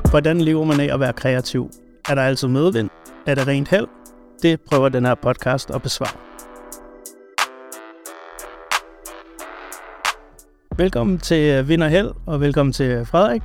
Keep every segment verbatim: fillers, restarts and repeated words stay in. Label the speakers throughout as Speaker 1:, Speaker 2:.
Speaker 1: Hvordan lever man af at være kreativ? Er der altid medvind? Er der rent held? Det prøver den her podcast at besvare. Velkommen til Vind og Held, og velkommen til Frederik.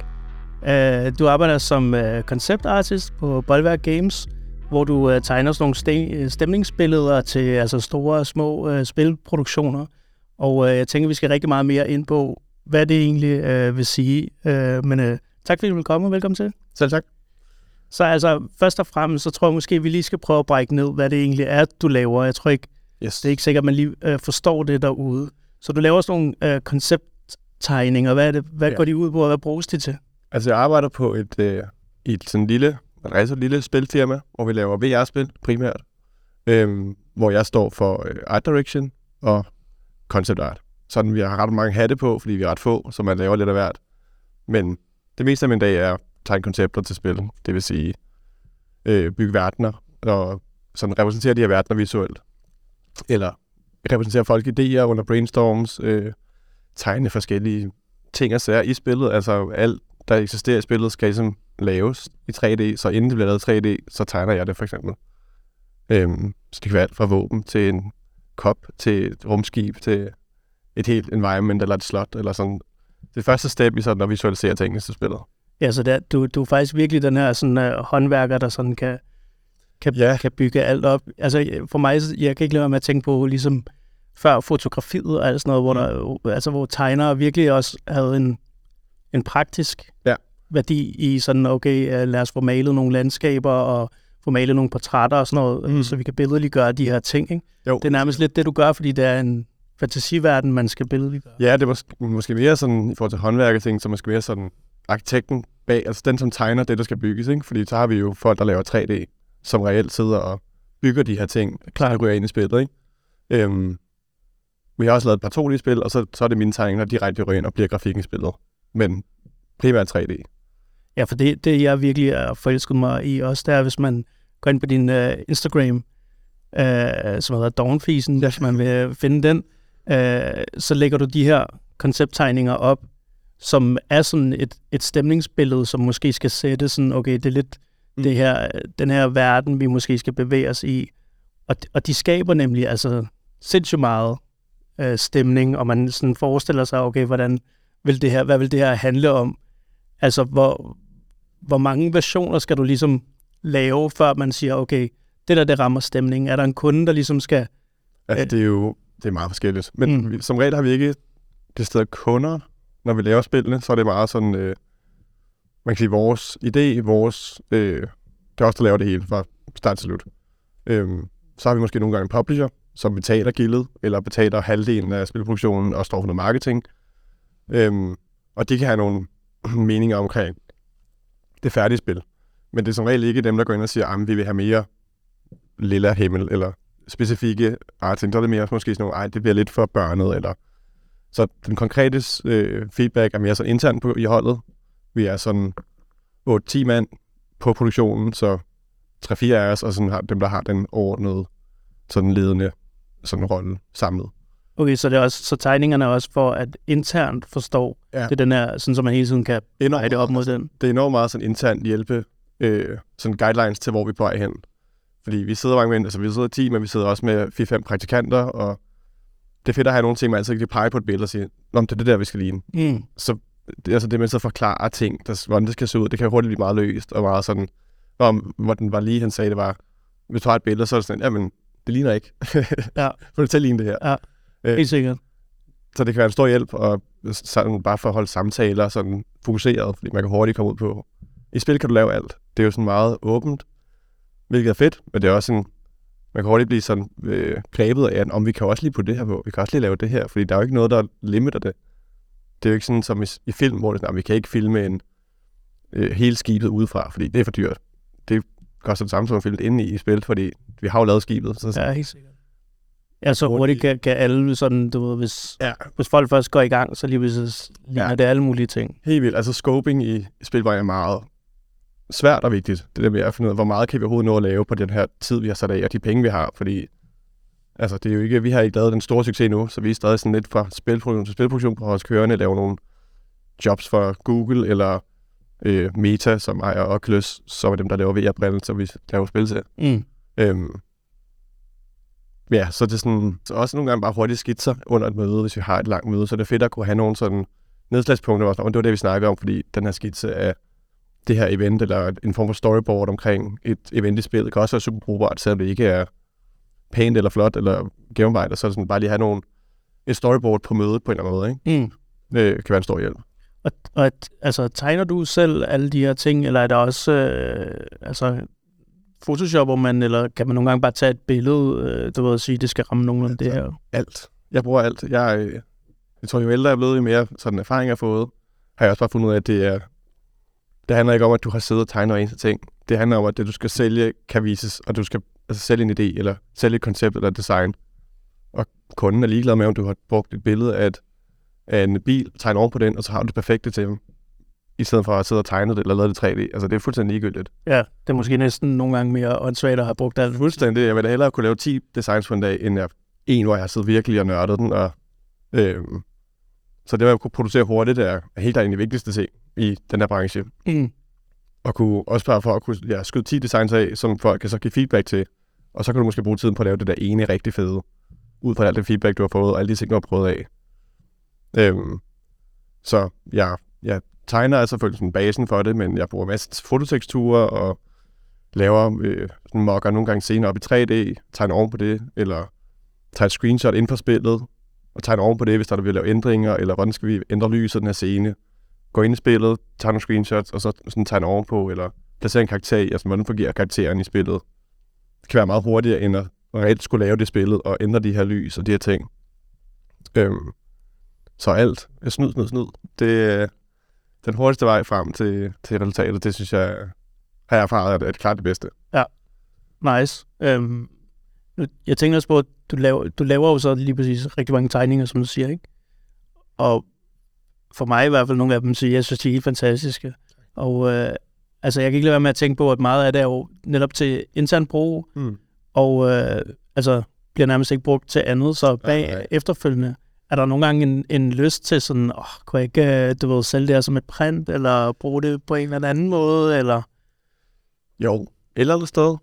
Speaker 1: Du arbejder som konceptartist på Boldværk Games, hvor du tegner sådan nogle stemningsbilleder til altså store og små spilproduktioner. Og jeg tænker, vi skal rigtig meget mere ind på, hvad det egentlig vil sige. Men tak fordi du vil komme, og velkommen til.
Speaker 2: Selv tak.
Speaker 1: Så altså, først og fremmest, så tror jeg måske, vi lige skal prøve at brække ned, hvad det egentlig er, du laver. Jeg tror ikke, yes. det er ikke sikkert, at man lige øh, forstår det derude. Så du laver sådan nogle øh, koncepttegninger. Hvad, er det, hvad ja. går de ud på, og hvad bruges de til?
Speaker 2: Altså, jeg arbejder på et, øh, et sådan lille, et lille spilfirma, hvor vi laver V R-spil primært. Øhm, hvor jeg står for øh, art direction og concept art. Sådan, vi har ret mange hatte på, fordi vi er ret få, så man laver lidt af hvert. Men det meste af min dag er tegne koncepter til spil, det vil sige øh, bygge verdener, og sådan repræsentere de her verdener visuelt. Eller repræsentere folk idéer under brainstorms, øh, tegne forskellige ting og sager i spillet. Altså alt, der eksisterer i spillet, skal ligesom laves i tre D, så inden det bliver lavet tre D, så tegner jeg det for eksempel. Øhm, så det kan være alt fra våben til en kop, til et rumskib, til et helt environment eller et slot, eller sådan. Det første step i sådan at visualisere tingene til spillet.
Speaker 1: Ja, så der, du, du er faktisk virkelig den her sådan, uh, håndværker, der sådan kan, kan, ja. kan bygge alt op. Altså for mig, jeg kan ikke lade være med at tænke på, ligesom før fotografiet og alt sådan noget, hvor, der, altså, hvor tegnere virkelig også havde en, en praktisk
Speaker 2: ja.
Speaker 1: værdi i sådan, okay, uh, lad os få malet nogle landskaber og få malet nogle portrætter og sådan noget, mm. så vi kan billedliggøre de her ting, ikke?
Speaker 2: Jo.
Speaker 1: Det er nærmest lidt det, du gør, fordi det er en fantasiverden, man skal billedliggøre.
Speaker 2: Ja, det er måske, måske mere sådan, i forhold til håndværkerting, så måske mere sådan arkitekten bag, altså den, som tegner det, der skal bygges, ikke? Fordi så har vi jo folk, der laver tre D, som reelt sidder og bygger de her ting, klar at ryge ind i spillet, ikke? Øhm, vi har også lavet et par to D-spil, og så, så er det mine tegninger, der direkte ryger ind og bliver grafikken i spillet. Men primært tre D.
Speaker 1: Ja, for det, det jeg virkelig er forelsket mig i også, det er, hvis man går ind på din uh, Instagram, uh, som hedder Dawnfisen, hvis man vil finde den, uh, så lægger du de her koncepttegninger op, som er sådan et, et stemningsbillede, som måske skal sætte sådan, okay, det er lidt mm. det her, den her verden, vi måske skal bevæge os i. Og, og de skaber nemlig altså sindssygt meget øh, stemning, og man sådan forestiller sig, okay, hvordan vil det her, hvad vil det her handle om? Altså, hvor, hvor mange versioner skal du ligesom lave, før man siger, okay, det der, det rammer stemningen. Er der en kunde, der ligesom skal...
Speaker 2: Altså, øh, det er jo det er meget forskelligt. Men mm. vi, som regel har vi ikke det sted kunder. Når vi laver spillene, så er det meget sådan, øh, man kan sige, vores idé, vores, øh, det er også der laver det hele fra start til slut. Øhm, så har vi måske nogle gange en publisher, som betaler gildet, eller betaler halvdelen af spilproduktionen og står for noget marketing. Øhm, og de kan have nogle meninger omkring det færdige spil. Men det er som regel ikke dem, der går ind og siger, at vi vil have mere lilla himmel, eller specifikke arting. Så er det mere måske sådan nogle, ej, det bliver lidt for børnet, eller... Så den konkrete øh, feedback er mere sådan internt på, i holdet. Vi er sådan otte ti mand på produktionen, så tre fire af os, og sådan har, dem, der har den overordnede, sådan ledende sådan rolle samlet.
Speaker 1: Okay, så det er også, så tegningerne er også for at internt forstå ja. det den her, sådan så man hele tiden kan veje det op mod den.
Speaker 2: Det er enormt meget sådan internt hjælpe, øh, sådan guidelines til, hvor vi er på vej hen. Fordi vi sidder mange med, altså vi sidder ti, men vi sidder også med fire fem praktikanter, og det er fedt at have nogle ting, man altid kan pege på et billede og sige, om det er det der, vi skal ligne. Mm. Så det, altså det med at forklare ting, der, hvordan det skal se ud, det kan hurtigt blive meget løst, og meget sådan, om, hvor den var lige, han sagde, det var, hvis du har et billede, så er det sådan, jamen, det ligner ikke.
Speaker 1: Ja.
Speaker 2: Få det til at ligne det her.
Speaker 1: Ja, helt øh, sikkert.
Speaker 2: Så det kan være en stor hjælp, og sådan bare for at holde samtaler sådan fokuseret, fordi man kan hurtigt komme ud på. I spil kan du lave alt. Det er jo sådan meget åbent, hvilket er fedt, men det er også sådan, man kan hurtigt blive sådan øh, grebet af, om vi kan også lige på det her på, vi kan også lige lave det her, fordi der er jo ikke noget, der limiter det. Det er jo ikke sådan som i, i film, hvor det er sådan, vi kan ikke filme en øh, hele skibet udefra, fordi det er for dyrt. Det koster det samme som at filme det inde i, i spil, fordi vi har jo lavet skibet. Så
Speaker 1: ja, helt sikkert. Ja, så hurtigt kan, kan alle sådan, du ved, hvis, ja. hvis folk først går i gang, så lige pludselig ligner ja. det alle mulige ting.
Speaker 2: Helt vildt. Altså scoping i spilvejen er meget svært og vigtigt. Det der med at finde ud af, hvor meget kan vi overhovedet nå at lave på den her tid, vi har sat af, og de penge, vi har, fordi altså, det er jo ikke, vi har ikke lavet den store succes nu, så vi er stadig sådan lidt fra spilproduktion til spilproduktion på vores kørende, laver nogle jobs for Google, eller øh, Meta, som ejer Oculus, som er dem, der laver V R-briller, så vi laver spil til.
Speaker 1: Mm.
Speaker 2: Øhm, ja, så det er sådan, så også nogle gange bare hurtige skitser under et møde, hvis vi har et langt møde, så det er fedt at kunne have nogle sådan nedslagspunkter, og det var det, vi snakkede om, fordi den her skitse af det her event, eller en form for storyboard omkring et event i spillet, kan også være super brugbart, selvom det ikke er pænt eller flot, eller gennemarbejdet, så er det sådan bare lige have nogle, et storyboard på mødet på en eller anden måde, ikke?
Speaker 1: Mm.
Speaker 2: Det kan være en stor hjælp.
Speaker 1: Og, og at, altså, tegner du selv alle de her ting, eller er der også, øh, altså, photoshopper man, eller kan man nogle gange bare tage et billede, øh, du ved at sige, det skal ramme nogenlunde det her?
Speaker 2: Alt. Jeg bruger alt. Jeg, jeg tror, jo ældre jeg er blevet, jo mere sådan erfaring jeg har fået, har jeg også bare fundet ud af, at det er, det handler ikke om, at du har siddet og tegnet en ting. Det handler om, at det, du skal sælge, kan vises, og du skal altså, sælge en idé, eller sælge et koncept eller et design. Og kunden er ligeglad med, om du har brugt et billede af, et, af en bil, tegnet oven på den, og så har du det perfekte til dem, i stedet for at sidde og tegne det, eller lave det tre D. Altså, det er fuldstændig ligegyldigt.
Speaker 1: Ja, det er måske næsten nogle gange mere åndssvagt at have brugt alt.
Speaker 2: Fuldstændig. Jeg vil da hellere kunne lave ti designs på en dag, end jeg, en, hvor jeg har siddet virkelig og nørdet den. Og, øhm, så det, at kunne producere hurtigt, er helt en af de vigtigste ting i den her branche.
Speaker 1: Mm.
Speaker 2: Og kunne også bare for at kunne ja, skyde ti designs af, som folk kan så give feedback til. Og så kan du måske bruge tiden på at lave det der ene rigtig fede, ud fra alt det feedback, du har fået, og alle de ting, du har prøvet af. Øhm, så ja, jeg tegner er selvfølgelig sådan basen for det, men jeg bruger masser fototeksturer og laver øh, sådan mocker nogle gange senere op i tre D, tegner oven på det, eller tager et screenshot ind for spillet, og tegner oven på det, hvis der er, der vil lave ændringer, eller hvordan skal vi ændre lyset den her scene. Går ind i spillet, tager nogle screenshots, og så sådan tegner ovenpå, eller placerer en karakter i, altså hvordan fungerer karakteren i spillet. Det kan være meget hurtigere, end at reelt skulle lave det spillet, og ændre de her lys og de her ting. Øhm, så alt. Snyd, snyd, snyd. Det er den hurtigste vej frem til, til resultatet. Det synes jeg, har jeg erfaret, er det klart det bedste.
Speaker 1: Ja, nice. Øhm, jeg tænker også på, at du laver, du laver jo så lige præcis rigtig mange tegninger, som du siger, ikke? Og for mig i hvert fald, nogle af dem siger, jeg synes, de er helt fantastiske. Og øh, altså, jeg kan ikke lade være med at tænke på, at meget af det er jo netop til intern brug, mm. og øh, altså, bliver nærmest ikke brugt til andet, så bag ja, ja. efterfølgende, er der nogle gange en, en lyst til sådan, åh, kunne jeg ikke, du ved, sælge det her som et print, eller bruge det på en eller anden måde, eller?
Speaker 2: Jo, et eller andet sted.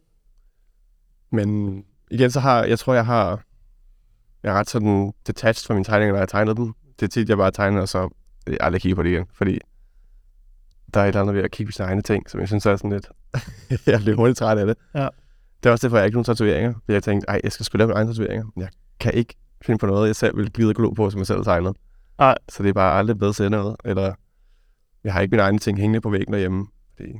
Speaker 2: Men igen, så har, jeg tror, jeg har, jeg er ret sådan detached fra mine tegninger, når jeg tegner dem. Det er tit, jeg bare tegner, og så jeg aldrig kigger på det igen, fordi der er et eller andet ved at kigge på sine egne ting, som jeg synes er sådan lidt, jeg bliver hurtigt træt af det.
Speaker 1: Ja.
Speaker 2: Det er også derfor, jeg ikke nogen tatoveringer, fordi jeg tænkte, ej, jeg skal sgu lave mine egne tatoveringer. Jeg kan ikke finde på noget, jeg selv vil glide glo på, som jeg selv har tegnet.
Speaker 1: Ej.
Speaker 2: Så det er bare aldrig bedre at sætte noget, eller jeg har ikke mine egne ting hængende på væggen derhjemme, fordi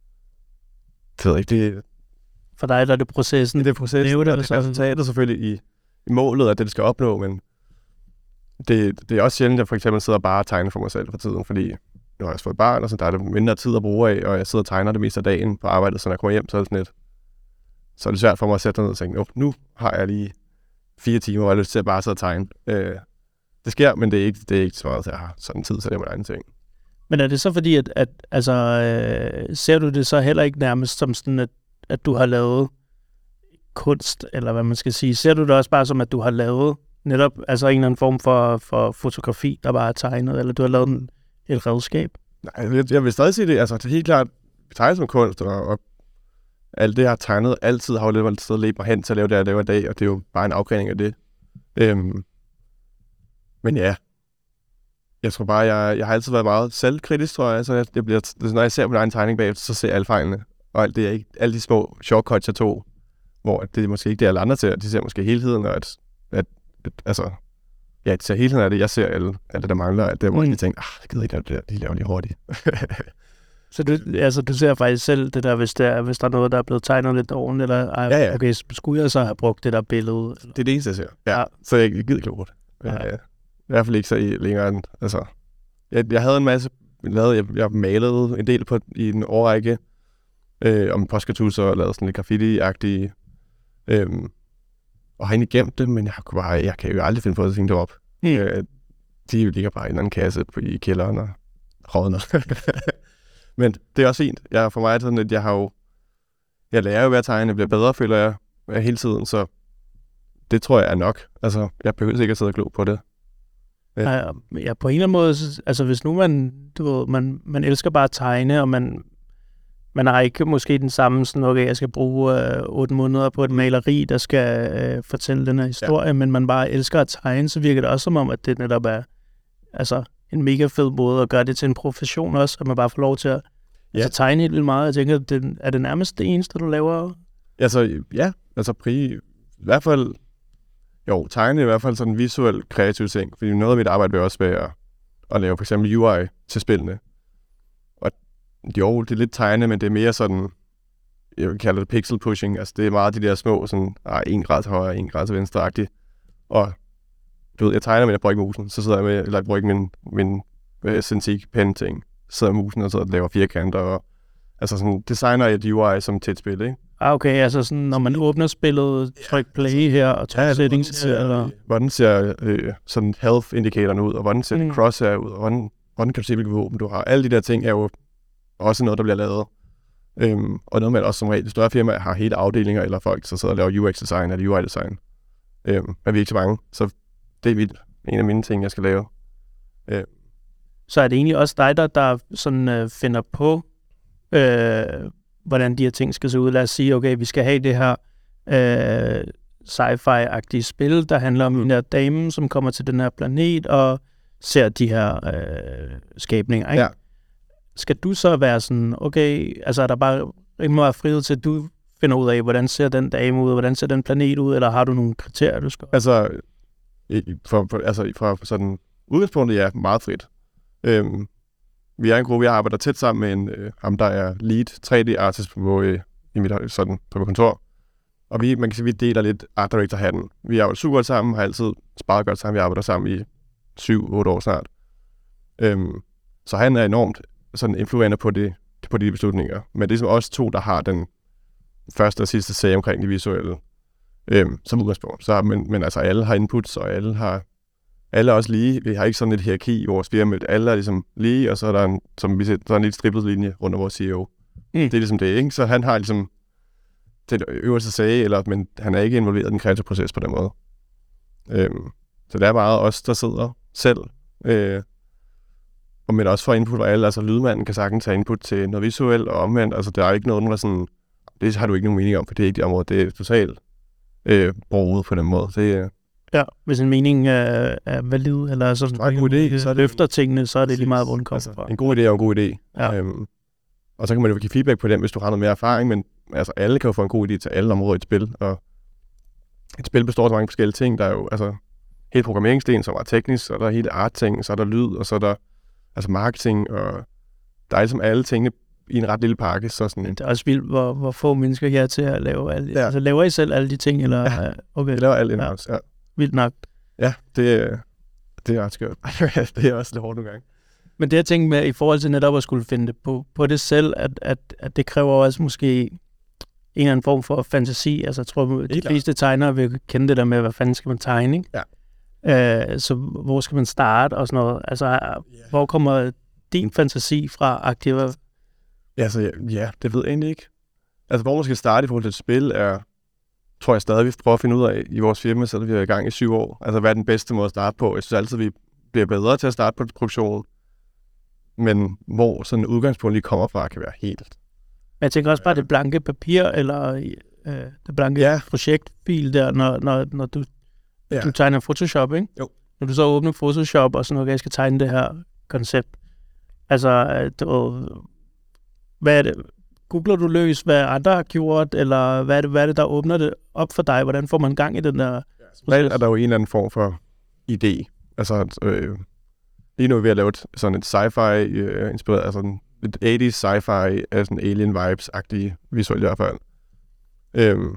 Speaker 2: det ved jeg ikke, det
Speaker 1: for dig der er det processen.
Speaker 2: Det er processen, det, det, det er resultatet selvfølgelig i, i målet af det, det skal opnå, men det, det er også sjældent, at jeg for eksempel sidder bare og tegner for mig selv for tiden, fordi nu har jeg også fået barn, og så der er det mindre tid at bruge af, og jeg sidder og tegner det meste af dagen på arbejdet, så når jeg kommer hjem, så er det sådan lidt, så er det svært for mig at sætte ned og tænke, nu har jeg lige fire timer, hvor jeg har lyst til at bare sidde og tegne. Øh, det sker, men det er ikke, det er ikke så meget, at jeg har sådan tid, så det er min egen ting.
Speaker 1: Men er det så fordi, at, at altså, øh, ser du det så heller ikke nærmest som sådan, at, at du har lavet kunst, eller hvad man skal sige? Ser du det også bare som, at du har lavet netop altså en eller anden form for, for fotografi, der bare er tegnet, eller du har lavet en, et redskab?
Speaker 2: Nej, jeg, jeg vil stadig sige det. Altså, det er helt klart, vi tegner som kunst, og, og alt det, jeg har tegnet, altid har jo lidt sted ledt mig hen til at lave det, jeg laver i dag, og det er jo bare en afgræning af det. Øhm, men ja, jeg tror bare, jeg, jeg har altid været meget selvkritisk, tror jeg. Så jeg, jeg bliver, når jeg ser på min egen tegning bagefter, så ser jeg alle fejlene, og alt det, jeg ikke, alle de små shortcuts, jeg tog, hvor det er måske ikke det, alle andre ser. De ser måske helheden, og at, at, at altså, ja, de ser helheden af det. Jeg ser alle, alt det, der mangler, at det er, hvor mm. de tænker, ah, jeg gider ikke lave det der, de laver lige hurtigt.
Speaker 1: Så du, altså, du ser faktisk selv det der, hvis der, er, hvis der er noget, der er blevet tegnet lidt dårligt, eller ej,
Speaker 2: ja, ja.
Speaker 1: Okay, skulle jeg så have brugt det der billede? Eller?
Speaker 2: Det er det eneste, jeg ser. Ja, ja. Så jeg, jeg gider ikke lave det. Ja. Ja. I hvert fald ikke så i, længere end, altså, jeg, jeg havde en masse, lavet, jeg, jeg malede en del på i en årrække, øh, om postkartusser og lavede sådan lidt graffiti-agtige, øh, og har egentlig gemt det, men jeg, kunne bare, jeg kan jo aldrig finde på at finde det op. Mm. Øh, de ligger bare i en anden kasse på, i kælderen og rådner. Men det er også fint. Jeg, for mig er det sådan, at jeg har jo, jeg lærer jo ved at tegne, jeg bliver bedre, føler jeg, jeg hele tiden, så det tror jeg er nok. Altså, jeg behøver ikke at sidde og glo på det.
Speaker 1: Ja. ja, på en eller anden måde, altså hvis nu man, du ved, man, man elsker bare at tegne, og man, man har ikke måske den samme sådan, okay, jeg skal bruge øh, otte måneder på et maleri, der skal øh, fortælle den her historie, ja. Men man bare elsker at tegne, så virker det også som om, at det netop er altså, en mega fed måde at gøre det til en profession også, at man bare får lov til at ja. altså, tegne helt vildt meget. Jeg tænker, det, er det nærmest det eneste, du laver?
Speaker 2: Altså, ja, altså pri, i hvert fald, jo, tegne i hvert fald sådan en visuel kreativ ting, fordi noget af mit arbejde vil også være at, at lave for eksempel U I til spillene. Og jo, det er lidt tegne, men det er mere sådan, jeg vil kalde det pixel pushing, altså det er meget de der små, sådan, ah, en grad til højre, en grad til venstre-agtigt. Og du ved, jeg tegner, men jeg bruger ikke musen, så sidder jeg med, eller jeg bruger ikke min, min uh, Cintiq pen ting, så sidder jeg musen og sidder og laver firkanter, og altså sådan, designer et U I som til et spil, ikke?
Speaker 1: Ah, okay, altså sådan, når man åbner spillet, tryk play her, og tryk ja, settings her, eller?
Speaker 2: Hvordan ser øh, sådan health-indikatoren ud, og hvordan ser mm. crosshair ud, og hvordan, hvordan kan du se, hvilke våben du har? Alle de der ting er jo også noget, der bliver lavet. Øhm, og noget med også som regel, større firmaer har hele afdelinger, eller folk, så sidder og laver U X-design eller U I-design. Øhm, men vi er ikke så mange, så det er mit, en af mine ting, jeg skal lave. Øhm.
Speaker 1: Så er det egentlig også dig, der, der sådan, øh, finder på, øh, hvordan de her ting skal se ud? Lad os sige, okay, vi skal have det her øh, sci-fi-agtige spil, der handler om mm. den her dame, som kommer til den her planet og ser de her øh, skabninger, ikke?
Speaker 2: Ja.
Speaker 1: Skal du så være sådan, okay, altså er der bare rimelig meget frihed til, at du finder ud af, hvordan ser den dame ud, hvordan ser den planet ud, eller har du nogle kriterier, du skal?
Speaker 2: Altså, for, for, altså fra sådan udgangspunktet, ja, meget frit. Øhm, vi er en gruppe, jeg arbejder tæt sammen med en, øh, ham, der er lead tre D-artist på, øh, i mit, sådan, på mit kontor. Og vi, man kan sige, vi deler lidt art director-hatten. Vi arbejder super godt sammen, har altid sparet godt sammen. Vi arbejder sammen i syv otte år snart. Øhm, så han er enormt sådan influenter på, det, på de beslutninger. Men det er ligesom os to, der har den første og sidste sag omkring det visuelle øhm, som udgangspunkt. Så, men, men altså alle har inputs, og alle har alle er også lige. Vi har ikke sådan et hierarki i vores firma. Alle er ligesom lige, og så er der en, som vi ser, der er en lidt strippet linje under vores C E O. Mm. Det er ligesom det, ikke? Så han har ligesom det øverste sag, eller, men han er ikke involveret i den kreative proces på den måde. Øhm, så det er bare os, der sidder selv. Øh, og men også for input for alle. Altså lydmanden kan sagtens tage input til noget visuelt og omvendt. Altså der er ikke noget, der er sådan, det har du ikke nogen mening om, for det er ikke det område. Det er totalt øh, brugt på den måde. Det er
Speaker 1: ja, hvis en mening er, er valid, eller sådan,
Speaker 2: så er en god idé,
Speaker 1: så løfter tingene, så er det lige meget, hvor den kommer
Speaker 2: altså,
Speaker 1: fra.
Speaker 2: En god idé er en god idé.
Speaker 1: Ja.
Speaker 2: Øhm, og så kan man jo give feedback på den, hvis du har noget mere erfaring, men altså, alle kan jo få en god idé til alle områder i et spil, og et spil består af så mange forskellige ting. Der er jo altså hele programmeringsdelen, som er teknisk, så er der hele art-ting, så er der lyd, og så er der altså marketing, og der er ligesom alle tingene i en ret lille pakke. Så sådan.
Speaker 1: Det er også vildt, hvor, hvor få mennesker her til at lave alle.
Speaker 2: Ja.
Speaker 1: Altså laver I selv alle de ting, eller?
Speaker 2: Ja,
Speaker 1: okay.
Speaker 2: Vi laver alt in-house, ja. ja.
Speaker 1: Vildt nok.
Speaker 2: Ja, det, det er ret skørt. Det er også lidt hårdt nogle gange.
Speaker 1: Men det jeg tænker med, i forhold til netop at skulle finde det på, på det selv, at, at, at det kræver også måske en eller anden form for fantasi. Altså jeg tror, de fleste tegnere vil kende det der med, hvad fanden skal man tegne, ikke?
Speaker 2: Ja.
Speaker 1: Uh, så hvor skal man starte og sådan noget? Altså, yeah. Hvor kommer din fantasi fra aktiver?
Speaker 2: Altså, ja, det ved jeg egentlig ikke. Altså, hvor man skal starte i forhold til et spil, er, tror jeg stadig, vi prøver at finde ud af i vores firma, så vi er i gang i syv år. Altså, hvad er den bedste måde at starte på? Jeg synes altid, vi bliver bedre til at starte på produktionen. Men hvor sådan et udgangspunkt lige kommer fra, kan være helt.
Speaker 1: Men jeg tænker også bare det blanke papir, eller øh, det blanke ja. projektfil der, når, når, når du, ja. du tegner Photoshop, ikke?
Speaker 2: Jo.
Speaker 1: Når du så åbner Photoshop, og sådan, okay, jeg skal tegne det her koncept. Altså, det, hvad er det? Googler du løs, hvad andre har gjort, eller hvad er, det, hvad er det, der åbner det op for dig? Hvordan får man gang i den der
Speaker 2: proces? Er der jo en eller anden form for idé. Altså, øh, lige nu er vi ved at lave et, sådan et sci-fi øh, inspireret, altså et eighties sci-fi, sådan alien vibes-agtige visuelt i hvert fald. Øhm,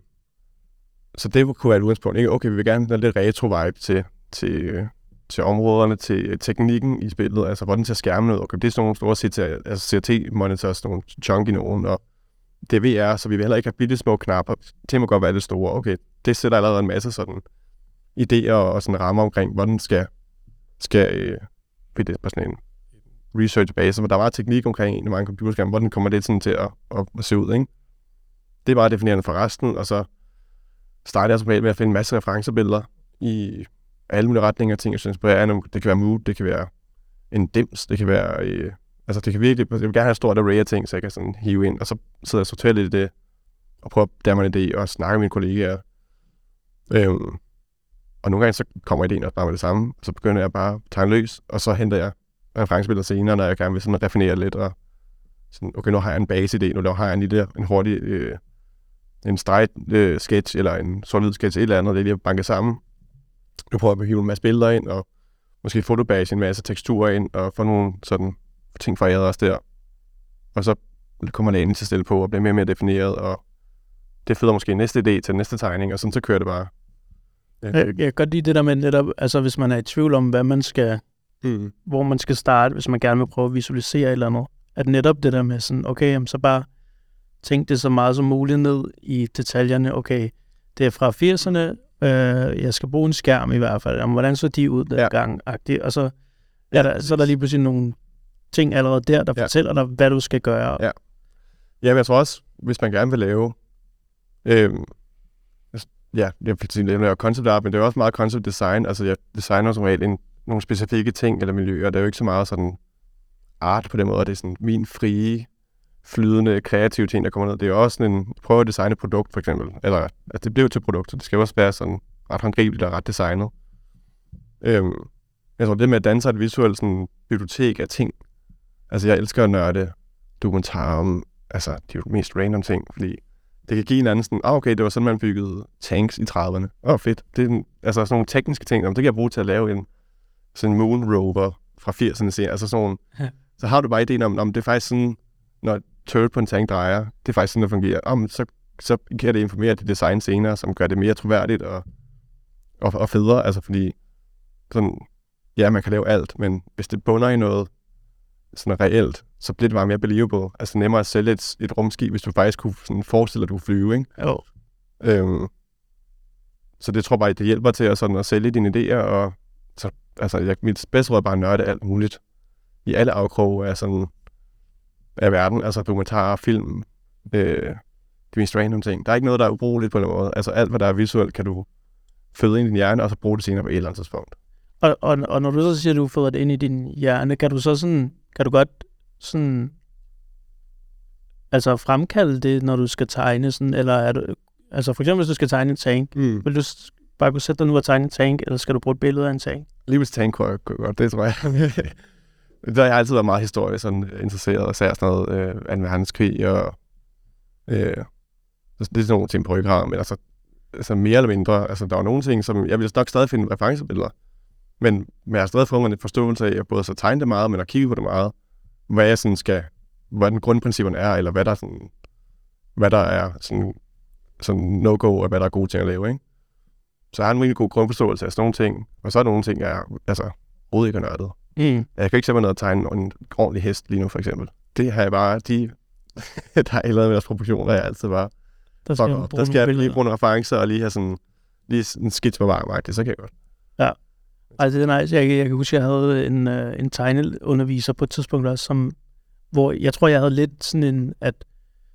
Speaker 2: så det kunne være et udgangspunkt. Ikke? Okay, vi vil gerne have lidt retro-vibe til, til, til områderne, til teknikken i spillet, altså hvordan ser skærmen ud. Okay, det er sådan nogle store C R T-monitors, nogle chunky nogen, og D V R, så vi vil heller ikke have bitte små knapper. Det må godt være det store. Okay, det sætter allerede en masse sådan idéer og sådan rammer omkring, hvordan skal, skal øh, det på sådan en research-base, hvor der var teknik omkring en af mange computerskærme, hvordan kommer det sådan til at, at, at se ud, ikke? Det er bare definerende for resten, og så starter jeg som regel med at finde en masse referencebilleder i alle mulige retninger af ting, jeg synes inspirerende. Det kan være mood, det kan være en dims, det kan være... Øh, altså, det kan virkelig... Jeg vil gerne have et stort array af ting, så jeg kan sådan hive ind, og så sidder jeg og sorterer lidt i det, og prøver at danne en idé, og snakke med mine kollegaer. Øhm, og nogle gange så kommer idéen også bare med det samme, og så begynder jeg bare at tegne løs, og så henter jeg referencebilleder senere, når jeg gerne vil sådan raffinere lidt, og sådan, okay, nu har jeg en base-idé, nu har jeg en lille, en hurtig, øh, en streg øh, sketch, eller en sort-hvid sketch, et eller andet, det er lige banket sammen. Nu prøver jeg at hive en masse billeder ind, og måske fotobase en masse teksturer ind, og få nogle sådan ting foræret også der. Og så kommer det ind til stille på, og bliver mere og mere defineret, og det føder måske næste idé til næste tegning, og sådan så kører det bare.
Speaker 1: Ja. Jeg, jeg kan godt lide det der med netop, altså hvis man er i tvivl om, hvad man skal, mm. hvor man skal starte, hvis man gerne vil prøve at visualisere et eller andet, at netop det der med sådan, okay, jamen, så bare tænk det så meget som muligt ned i detaljerne. Okay, det er fra firserne, øh, jeg skal bruge en skærm i hvert fald. Jamen, hvordan så de ud der gang? Og så er der, så er der lige pludselig nogle ting allerede der, der ja. fortæller dig, hvad du skal gøre.
Speaker 2: Ja, ja, men jeg tror også, hvis man gerne vil lave, øh, ja, jeg vil sige, lave concept art, men det er også meget concept design. Altså, jeg designer som regel en, nogle specifikke ting eller miljøer. Det er jo ikke så meget sådan art på den måde. Det er sådan min frie, flydende, kreative ting, der kommer ned. Det er jo også sådan en, prøve at designe et produkt, for eksempel. Eller, altså, det bliver jo til produkter. Det skal også være sådan ret håndgribeligt og ret designet. Øhm, jeg tror, det med at danne sig et visuelt sådan, bibliotek af ting. Altså, jeg elsker at nørde dokumentarer om, altså, de mest random ting, fordi det kan give en anden sådan, ah, okay, det var sådan, man byggede tanks i trediverne. Åh, oh, fedt. Det er en, altså sådan nogle tekniske ting, det kan jeg bruge til at lave en sådan en moon rover fra firserne serien. Altså sådan nogle, ja. Så har du bare ideen om, om det er faktisk sådan, når turret på en tank drejer, det er faktisk sådan, det fungerer. Om, så, så kan det informere det design senere, som gør det mere troværdigt og, og, og federe. Altså fordi, sådan, ja, man kan lave alt, men hvis det bunder i noget sådan reelt, så bliver det bare mere believable. Altså nemmere at sælge et, et rumskib, hvis du faktisk kunne sådan forestille dig, at du kunne flyve, ikke?
Speaker 1: Jo.
Speaker 2: Øhm, så det tror jeg bare, det hjælper til at, sådan, at sælge dine idéer, og så, altså, jeg, mit bedste råd er bare at nørde alt muligt. I alle afkroge af, sådan, af verden, altså dokumentarer, film, øh, de mest random ting. Der er ikke noget, der er ubrugeligt på den måde. Altså alt, hvad der er visuelt, kan du føde ind i din hjerne, og så bruge det senere på et eller andet tidspunkt.
Speaker 1: Og, og, og når du så siger, at du føder det ind i din hjerne, kan du så sådan, kan du godt sådan, altså fremkalde det, når du skal tegne sådan, eller er du, altså for eksempel, hvis du skal tegne en tank, mm. vil du bare kunne sætte dig nu og tegne en tank, eller skal du bruge et billede af en tank?
Speaker 2: Lige hvis tank kunne jeg godt, det tror jeg. Der har jeg altid været meget historisk sådan interesseret, og især sådan noget øh, anden verdenskrig, og øh, det er sådan nogle ting på ryggraden, men altså, altså mere eller mindre, altså der var nogle ting, som jeg vil nok stadig finde referencebilleder, men, men jeg har stadig fået en forståelse af, at både så tegne det meget, men at kigge på det meget, hvad jeg sådan skal, hvad den grundprincipperne er, eller hvad der sådan, hvad der er sådan, sådan no-go, og hvad der er gode ting at lave, ikke? Så jeg har en rigtig god grundforståelse af sådan nogle ting, og så er der nogle ting, jeg er, altså, overhovedet ikke nørdet. Mm. Jeg kan ikke simpelthen noget at tegne en ordentlig hest lige nu, for eksempel. Det har jeg bare, de, der er lavet med deres proportioner, jeg altid bare,
Speaker 1: der skal,
Speaker 2: jeg, der skal jeg lige bruge nogle referencer, og lige have sådan, lige en skits på varm, det så kan jeg godt.
Speaker 1: Ja. Altså det er nice. Jeg, jeg kan huske, jeg havde en, uh, en tegneunderviser på et tidspunkt også, som, hvor jeg tror, jeg havde lidt sådan en, at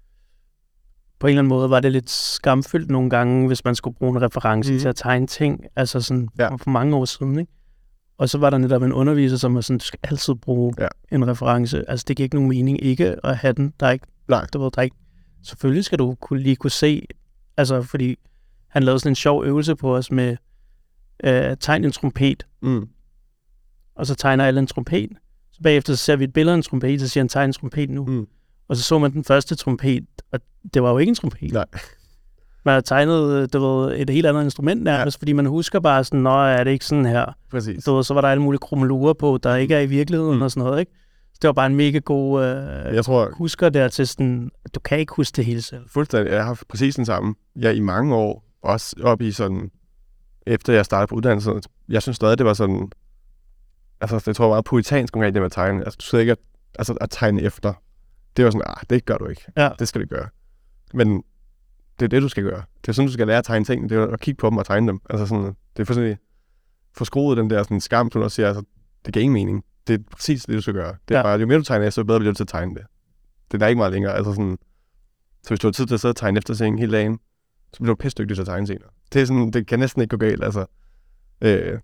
Speaker 1: på en eller anden måde var det lidt skamfyldt nogle gange, hvis man skulle bruge en reference mm. til at tegne ting, altså sådan ja. for mange år siden, ikke? Og så var der netop en underviser, som var sådan, du skal altid bruge ja. en reference. Altså det giver ikke nogen mening ikke at have den. Der er ikke,
Speaker 2: Nej.
Speaker 1: Du ved, der er ikke, selvfølgelig skal du kunne, lige kunne se, altså fordi han lavede sådan en sjov øvelse på os med øh, tegn en trompet. Mm. Og så tegner alle en trompet. Så bagefter så ser vi et billede af en trompet, så siger han, tegn en trompet nu. Mm. Og så så man den første trompet, og det var jo ikke en trompet.
Speaker 2: Nej.
Speaker 1: Man har tegnet det var et helt andet instrument nærmest, ja. Fordi man husker bare sådan, nå, er det ikke sådan her?
Speaker 2: Præcis.
Speaker 1: Så, så var der alle mulige krummelurer på, der ikke er i virkeligheden mm. og sådan noget, ikke? Så det var bare en mega god øh,
Speaker 2: jeg tror,
Speaker 1: husker der til sådan, du kan ikke huske det hele selv.
Speaker 2: Fuldstændig. Jeg har haft præcis den samme. Jeg i mange år, også op i sådan, efter jeg startede på uddannelsen, jeg synes stadig, det var sådan, altså jeg tror meget puritansk omkring det med at tegne. Altså du sidder ikke at, altså, at tegne efter. Det var sådan, ah, det gør du ikke.
Speaker 1: Ja.
Speaker 2: Det skal du gøre. Men det er det, du skal gøre. Det er sådan, du skal lære at tegne ting. Det er at kigge på dem og tegne dem. Altså sådan, det er fuldstændig forskruet den der sådan skam, du også siger, altså, det giver ingen mening. Det er præcis det, du skal gøre. Det er ja. bare, jo mere du tegner efter, så bedre bliver du til at tegne det. Det er ikke meget længere. Altså sådan, så hvis du har tid til at sidde og tegne efter ting hele dagen, så bliver du pisse dygtig til at tegne senere. Det er sådan, det kan næsten ikke gå galt, altså. Øh,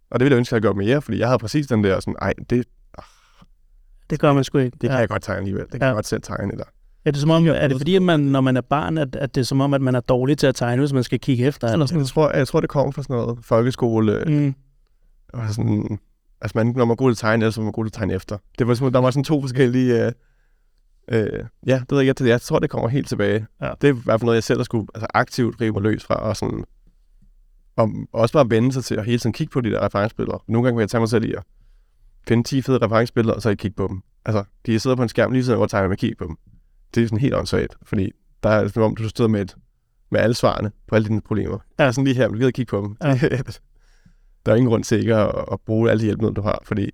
Speaker 2: Og det ville jeg ønske, at jeg gjorde mere, fordi jeg havde præcis den der sådan, ej, det, øh,
Speaker 1: det gør man sgu ikke.
Speaker 2: Det kan ja. jeg godt tegne alligevel. Det kan ja. jeg godt selv tegne, eller...
Speaker 1: Er det, som om, er det fordi, at man, når man er barn, at, at det er som om, at man er dårlig til at tegne, hvis man skal kigge efter? Eller sådan?
Speaker 2: Jeg, tror, jeg tror, det kommer fra sådan noget folkeskole. Mm. Og sådan, altså, man, når man er god til at tegne, så er man god til at tegne efter. Det var, der var sådan to forskellige... Øh, øh, ja, det ved jeg, jeg, jeg tror, det kommer helt tilbage. Ja. Det er i hvert fald noget, jeg selv har skulle altså, aktivt rive mig løs fra. Og, sådan, og også bare vende sig til at hele tiden kigge på de der referencebilleder. Nogle gange vil jeg tage mig selv i at finde ti fede referencebilleder, og så kigge på dem. Altså, de sidder på en skærm lige siden, hvor jeg tegner med at kigge på dem. Det er sådan helt åndssvagt, fordi der er sådan, om du stod med, et, med alle svarene på alle dine problemer. Ja, sådan lige her, du gider kigge på dem. Ja. Der er ingen grund til ikke at, at bruge alle de hjælpemidler, du har, fordi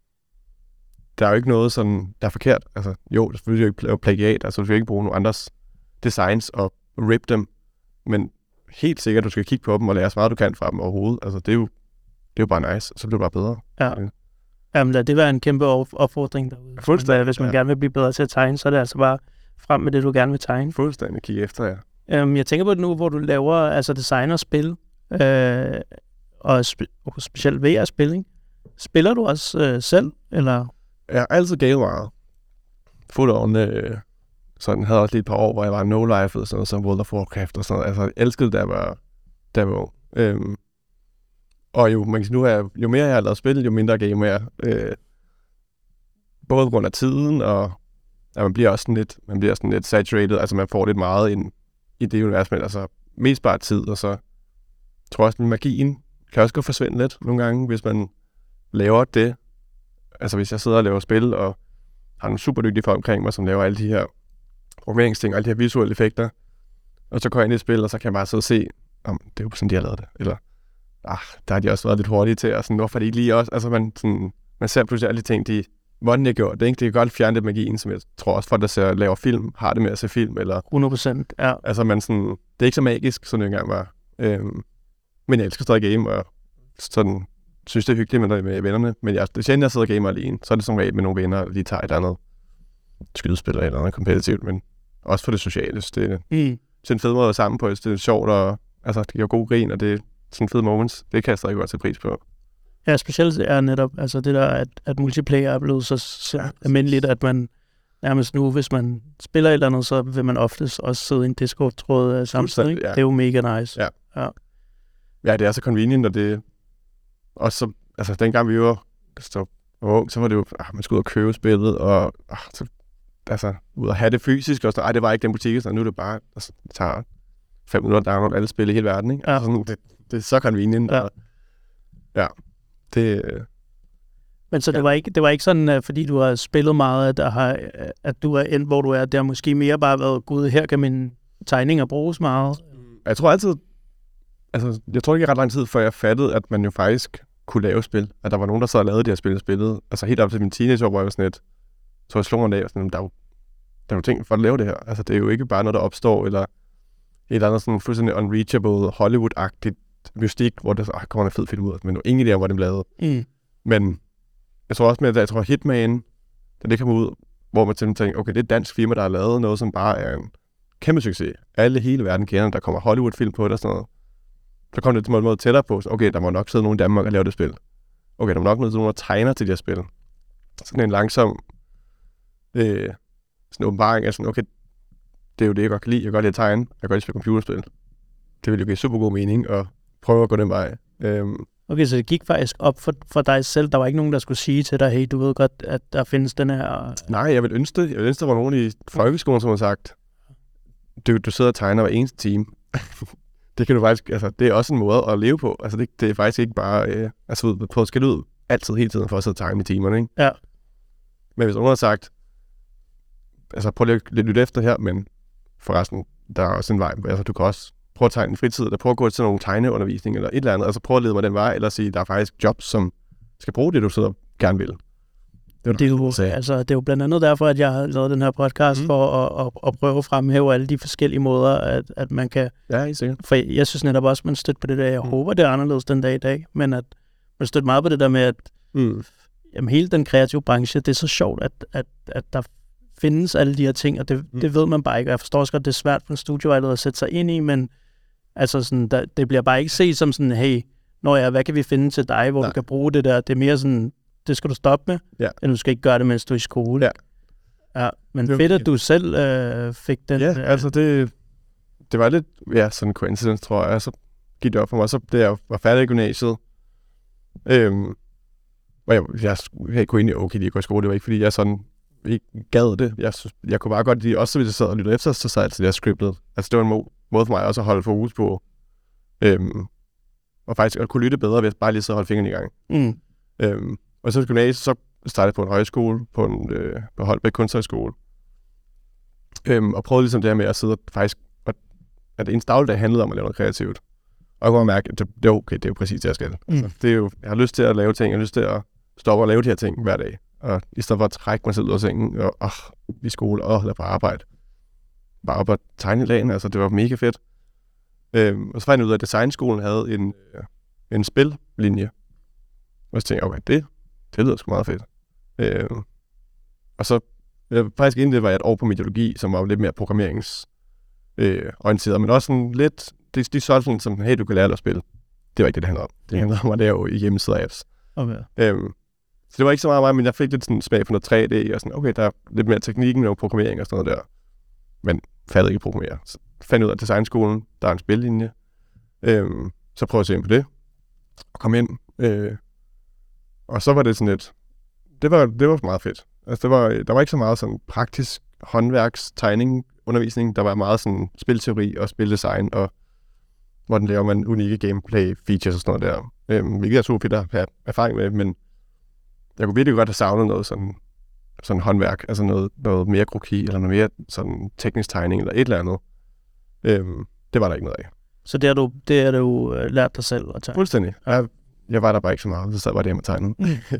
Speaker 2: der er jo ikke noget sådan, der er forkert. Altså, jo, det selvfølgelig ikke lave plagiat, altså du skal ikke bruge nogle andres designs og rip dem, men helt sikkert, du skal kigge på dem og lære så meget, du kan fra dem overhovedet. Altså, det er jo, det er jo bare nice, så bliver det bare bedre.
Speaker 1: Ja. Jamen, lad det være en kæmpe opfordring derude.
Speaker 2: Fuldstændig.
Speaker 1: Hvis man ja. gerne vil blive bedre til at tegne, så er det altså bare frem med det, du gerne vil tegne.
Speaker 2: Fuldstændig. Kigge efter, ja.
Speaker 1: Um, jeg tænker på det nu, hvor du laver altså design og spil, øh, og, spe- og specielt V R-spil, ikke? Spiller du også øh, selv, eller?
Speaker 2: Jeg har altid gamet meget. Full on, øh, sådan havde også lige et par år, hvor jeg var no-life, sådan noget som World of Warcraft og sådan noget. Altså, jeg elskede, da jeg var, da jeg var ung. Øhm, og jo, man kan, nu er, jo mere jeg har lavet spil, jo mindre gamer jeg. Øh, både på grund af tiden, og ja, man bliver også sådan lidt, man bliver sådan lidt saturated, altså man får lidt meget ind i det univers, men altså mest bare tid, og så tror jeg også, at magien kan også gå forsvinde lidt nogle gange, hvis man laver det. Altså hvis jeg sidder og laver spil, og har nogle super dygtige folk omkring mig, som laver alle de her programmeringsting, alle de her visuelle effekter, og så går jeg ind i et spil, og så kan jeg bare sidde og se, om det er jo sådan, de har lavet det, eller ah, der har de også været lidt hurtige til, og sådan, hvorfor de ikke lige også, altså man, sådan, man ser pludselig alle de ting, de, hvordan de har gjort det, ikke? Det kan godt fjerne det magien, som jeg tror også folk, der ser, laver film, har det med at se film, eller...
Speaker 1: hundrede procent, ja.
Speaker 2: Altså man sådan, det er ikke så magisk, som det engang var. Øhm, men jeg elsker stadig game, og sådan, synes det er hyggeligt med, med vennerne, men jeg, det er sjældent, jeg sidder og gamer alene, så er det som regel med nogle venner, og lige tager et andet skydespil eller et eller andet kompetitivt, men også for det sociale, så det, mm. det er en fed måde at være sammen på, det er sjovt, og altså, det giver god grin, og det er sådan fede moments, det kan jeg stadig godt sætte pris på.
Speaker 1: Ja, specielt er netop altså det der, at, at multiplayer er blevet så, så ja, almindeligt, at man nærmest nu, hvis man spiller et eller andet, så vil man oftest også sidde i en Discord-tråd samtidig. Ja. Det er jo mega nice.
Speaker 2: Ja. Ja. Ja, det er så convenient, og det også så, altså dengang vi var så ung, så var det jo, ah, man skulle ud og købe spillet, og ah, så, altså ud og have det fysisk, og så, ej, det var ikke den butik, så nu er det bare, altså, det tager fem minutter at downloade alle spil i hele verden, ikke? Ja. Altså, sådan, det, det er så convenient, ja. Og, ja. Det,
Speaker 1: men så det, ja. var ikke, det var ikke sådan, at fordi du har spillet meget, at, der har, at du er endt, hvor du er, der måske mere bare været, gud, her kan mine tegninger bruges meget?
Speaker 2: Jeg tror altid, altså, jeg tror ikke ret lang tid, før jeg fattede, at man jo faktisk kunne lave spil. At der var nogen, der sad og lavede de her spil og spillede. Altså helt op til min teenageår, hvor jeg var sådan et, så jeg slog mig af, sådan, der er jo, der er jo ting for at lave det her. Altså det er jo ikke bare noget, der opstår, eller et eller andet sådan fuldstændig unreachable, Hollywood-agtigt mystik, hvor der ah, kommer en fed film ud af, men nu ingen idé om, hvor det er lavet. Mm. Men jeg tror også med, at jeg tror Hitman, da det kom ud, hvor man simpelthen tænker, okay, det er et dansk firma, der har lavet noget, som bare er en kæmpe succes. Alle hele verden kender, der kommer Hollywood-film på det og sådan noget. Så kom det til en måde tættere på, så okay, der må nok sidde nogen i Danmark og lave det spil. Okay, der må nok sidde nogen, der tegner til de her spil. Sådan en langsom øh, sådan en åbenbaring af sådan, okay, det er jo det, jeg godt kan lide. Jeg kan godt lide at tegne. Jeg kan godt lide at spille computerspil. Det ville jo give super god mening at prøve at gå den vej. Øhm.
Speaker 1: Okay, så det gik faktisk op for, for dig selv. Der var ikke nogen, der skulle sige til dig, hey, du ved godt, at der findes den her...
Speaker 2: Nej, jeg vil ønske det. Jeg vil ønske, der var nogen i folkeskolen, som har sagt, du, du sidder og tegner hver eneste time. Det kan du faktisk, altså, det er også en måde at leve på. Altså, det, det er faktisk ikke bare, øh, altså, på at skille ud altid hele tiden for at sidde og tegne i timerne, ikke?
Speaker 1: Ja.
Speaker 2: Men hvis nogen har sagt, altså, prøv lige at lytte efter her, men forresten, der er også en vej. Altså, du kan også prøve at tegne en fritid, eller prøve at gå til nogle tegneundervisning, eller et eller andet. Altså, prøv at lede mig den vej, eller sige, der er faktisk jobs, som skal bruge det, du sidder og gerne vil.
Speaker 1: Det er, jo, altså, det er jo blandt andet derfor, at jeg har lavet den her podcast, mm. for at, at, at prøve at fremhæve alle de forskellige måder, at, at man kan...
Speaker 2: Ja, i sikkert.
Speaker 1: For jeg synes netop også, at man støtter på det der. Jeg mm. håber, det er anderledes den dag i dag, men at man støtter meget på det der med, at mm. jamen, hele den kreative branche, det er så sjovt, at, at, at der findes alle de her ting, og det, mm. det ved man bare ikke. Og jeg forstår også godt, det er svært for en studievejleder at sætte sig ind i, men altså sådan, der, det bliver bare ikke set som sådan, hey, når jeg, hvad kan vi finde til dig, hvor Nej. du kan bruge det der? Det er mere sådan, det skal du stoppe med,
Speaker 2: ja.
Speaker 1: end du skal ikke gøre det, mens du er i skole.
Speaker 2: Ja.
Speaker 1: Ja, men det fedt, at du selv øh, fik den.
Speaker 2: Ja,
Speaker 1: øh,
Speaker 2: altså det, det var lidt, ja, sådan en coincidence, tror jeg. Så gik det op for mig, så da jeg var færdig i gymnasiet, øhm, og jeg, jeg, jeg kunne egentlig okay lide at gå i skole, det var ikke, fordi jeg sådan ikke gad det. Jeg, jeg kunne bare godt lide, også hvis jeg sad og lyttede efter, så sad jeg til det her scriptet. Altså det var en må, måde for mig også at holde fokus på, øhm, og faktisk at kunne lytte bedre, ved at bare lige sidde og holde fingrene i gang.
Speaker 1: Mm.
Speaker 2: Øhm, og så i gymnasiet, så startede jeg på en højskole, på, en, øh, på Holbæk Kunsthøjskole, øhm, og prøvede ligesom det her med at sidde og faktisk, at, at ens dagligdag handlede om at lave noget kreativt. Og jeg kunne mærke, at det, det er okay, det er jo præcis det, jeg skal. Mm. Altså, det er jo, jeg har lyst til at lave ting, jeg har lyst til at stoppe og lave de her ting hver dag. Og i stedet for at trække mig selv ud af sengen, og åh, i skole, og lade på arbejde. Bare op og tegne lagen, altså det var mega fedt. Øhm, og så fandt jeg ud af, at designskolen havde en, øh, en spillinje. Og så tænkte jeg, okay, det, det lyder sgu meget fedt. Øhm, og så, øh, faktisk inden det var jeg et år på mediologi, som var lidt mere programmeringsorienteret, øh, men også sådan lidt, de, de solgte sådan som, hey, du kan lære dig at spille. Det var ikke det, det handlede om. Det handlede om at lave hjemmesider apps.
Speaker 1: Okay.
Speaker 2: Øhm, så det var ikke så meget mig, men jeg fik lidt sådan smag for noget tre D, og sådan, okay, der er lidt mere teknikken og programmering og sådan noget der. Men fattede ikke programmere. Så fandt ud af designskolen, der er en spillinje. Øhm, så prøvede jeg at se ind på det, og kom ind. Øh, og så var det sådan lidt, det var, det var meget fedt. Altså, det var, der var ikke så meget sådan praktisk håndværks, tegning, undervisning. Der var meget sådan spilteori og spildesign, og hvordan laver man unikke gameplay features og sådan noget der. Øhm, hvilket er super fedt at have erfaring med, men jeg kunne virkelig godt have savnet noget sådan, sådan håndværk, altså noget, noget mere kroki, eller noget mere sådan teknisk tegning, eller et eller andet. Øhm, det var der ikke noget af.
Speaker 1: Så det har du, det har du uh, lært dig selv at tegne?
Speaker 2: Fuldstændig. Jeg, jeg var der bare ikke så meget, så sad bare det hjemme og tegnede.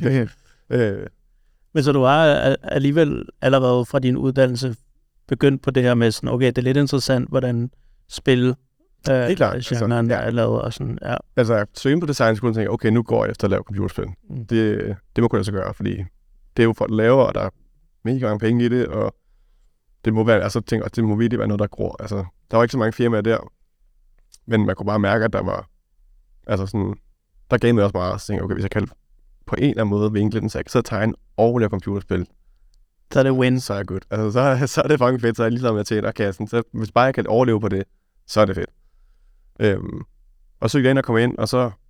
Speaker 2: øh.
Speaker 1: Men så du har alligevel allerede fra din uddannelse begyndt på det her med sådan, okay, det er lidt interessant, hvordan spil øh,
Speaker 2: genren altså, ja.
Speaker 1: er lavet og sådan, ja.
Speaker 2: Altså, jeg søgte på designskolen og tænkte, okay, nu går jeg efter at lave computerspil. Mm. Det, det må kunne lade sig gøre, fordi det er jo folk, der laver, og der er mega mange penge i det, og det må være, altså, tænker, det må virkelig være noget, der gror. Altså, der var ikke så mange firmaer der, men man kunne bare mærke, at der var, altså sådan, der gav mig også meget, så tænkte jeg, okay, hvis jeg kan på en eller anden måde vinkle den, så jeg kan sidde og tegne og lave computerspil,
Speaker 1: så er det win.
Speaker 2: Så er jeg good. Altså, så, så er det fucking fedt, så er jeg ligesom med til at kassen. Så hvis bare jeg kan overleve på det, så er det fedt. Øhm, og så gik jeg ind og kom ind, og så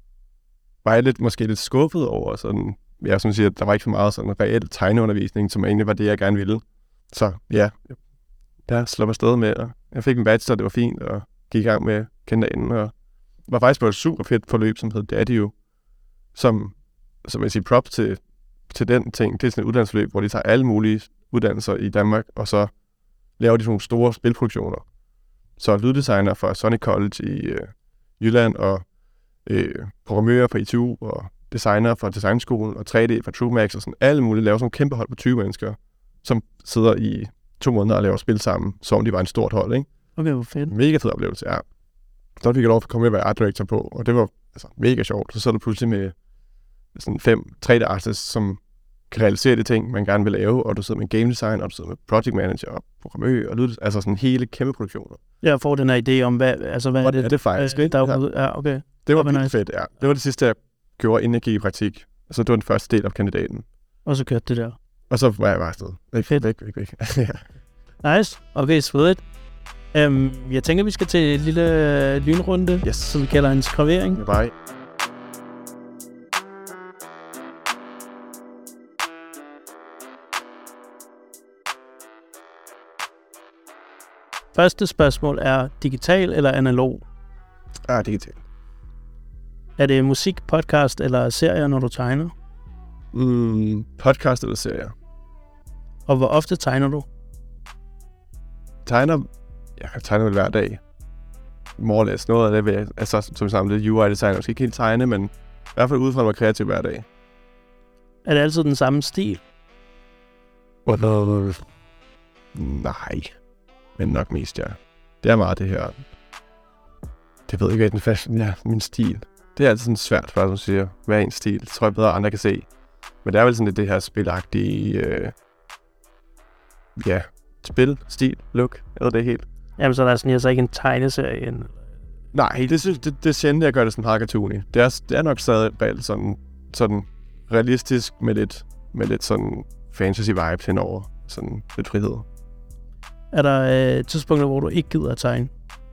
Speaker 2: var jeg lidt, måske lidt skuffet over sådan, ja, som siger, der var ikke så meget sådan reel tegneundervisning, som egentlig var det, jeg gerne ville. Så ja, der slår mig afsted med, og jeg fik en bachelor, det var fint, og gik i gang med at kende derinde, og var faktisk på et super fedt forløb, som hed Daddio, som, som jeg siger, props til, til den ting. Det er sådan et uddannelsesforløb, hvor de tager alle mulige uddannelser i Danmark, og så laver de sådan nogle store spilproduktioner. Så lyddesigner fra Sonic College i øh, Jylland, og øh, programmører fra I T U, og designer fra Designskolen, og tre D fra TrueMax, og sådan alle mulige, laver sådan nogle kæmpe hold på tyve mennesker, som sidder i to måneder og laver spil sammen, som de var en stort hold, ikke?
Speaker 1: Okay, hvor fedt.
Speaker 2: Mega fed oplevelse, ja. Så fik jeg lov at komme med at være art director på, og det var altså mega sjovt. Så sad du pludselig med sådan fem tre D artists, som kan realisere de ting, man gerne vil lave, og du sidder med game design, og du sidder med project manager, og programmør, og lyd, altså sådan hele kæmpe produktioner.
Speaker 1: Jeg får den her idé om, hvad, altså hvad
Speaker 2: og er det? Er det faktisk,
Speaker 1: øh, ikke? Der, ja, okay.
Speaker 2: Det var vildt fedt, ja. Det var det sidste, jeg gjorde, inden jeg gik i praktik. Altså, det var den første del af kandidaten.
Speaker 1: Og så kørte det der.
Speaker 2: Og så var jeg bare afsted. Væk,
Speaker 1: fedt.
Speaker 2: væk, væk, væk.
Speaker 1: Nice. Okay, svedigt. Um, jeg tænker, vi skal til en lille lynrunde,
Speaker 2: yes.
Speaker 1: som vi kalder en skravering.
Speaker 2: Ja, bare.
Speaker 1: Første spørgsmål er digital eller analog?
Speaker 2: Ja, digital.
Speaker 1: Er det musik, podcast eller serier, når du tegner?
Speaker 2: Mm, podcast eller serier.
Speaker 1: Og hvor ofte tegner du?
Speaker 2: Tegner, jeg tegner vel hver dag. Morlæs, noget af det vil jeg, altså som sammen lidt U I-design, jeg skal ikke helt tegne, men i hvert fald udfordre mig kreativ hver dag.
Speaker 1: Er det altid den samme stil?
Speaker 2: Nej, men nok mest, ja. Det er meget det her, det ved jeg ikke, hvad den fashion, ja, min stil. Det er altid sådan svært, for at du siger, hvad er en stil? Det tror jeg bedre, andre kan se. Men det er vel sådan lidt det her spilagtige, øh, ja, spil, stil, look, eller det helt.
Speaker 1: Jamen, så der er sådan altså ikke en tegneserie, en,
Speaker 2: Nej, det, synes, det, det er sjældent, jeg gør det sådan meget cartoony. Det er, det er nok stadig reelt sådan, sådan realistisk med lidt, med lidt sådan fantasy vibes henover. Sådan lidt frihed.
Speaker 1: Er der øh, tidspunkter, hvor du ikke gider at tegne?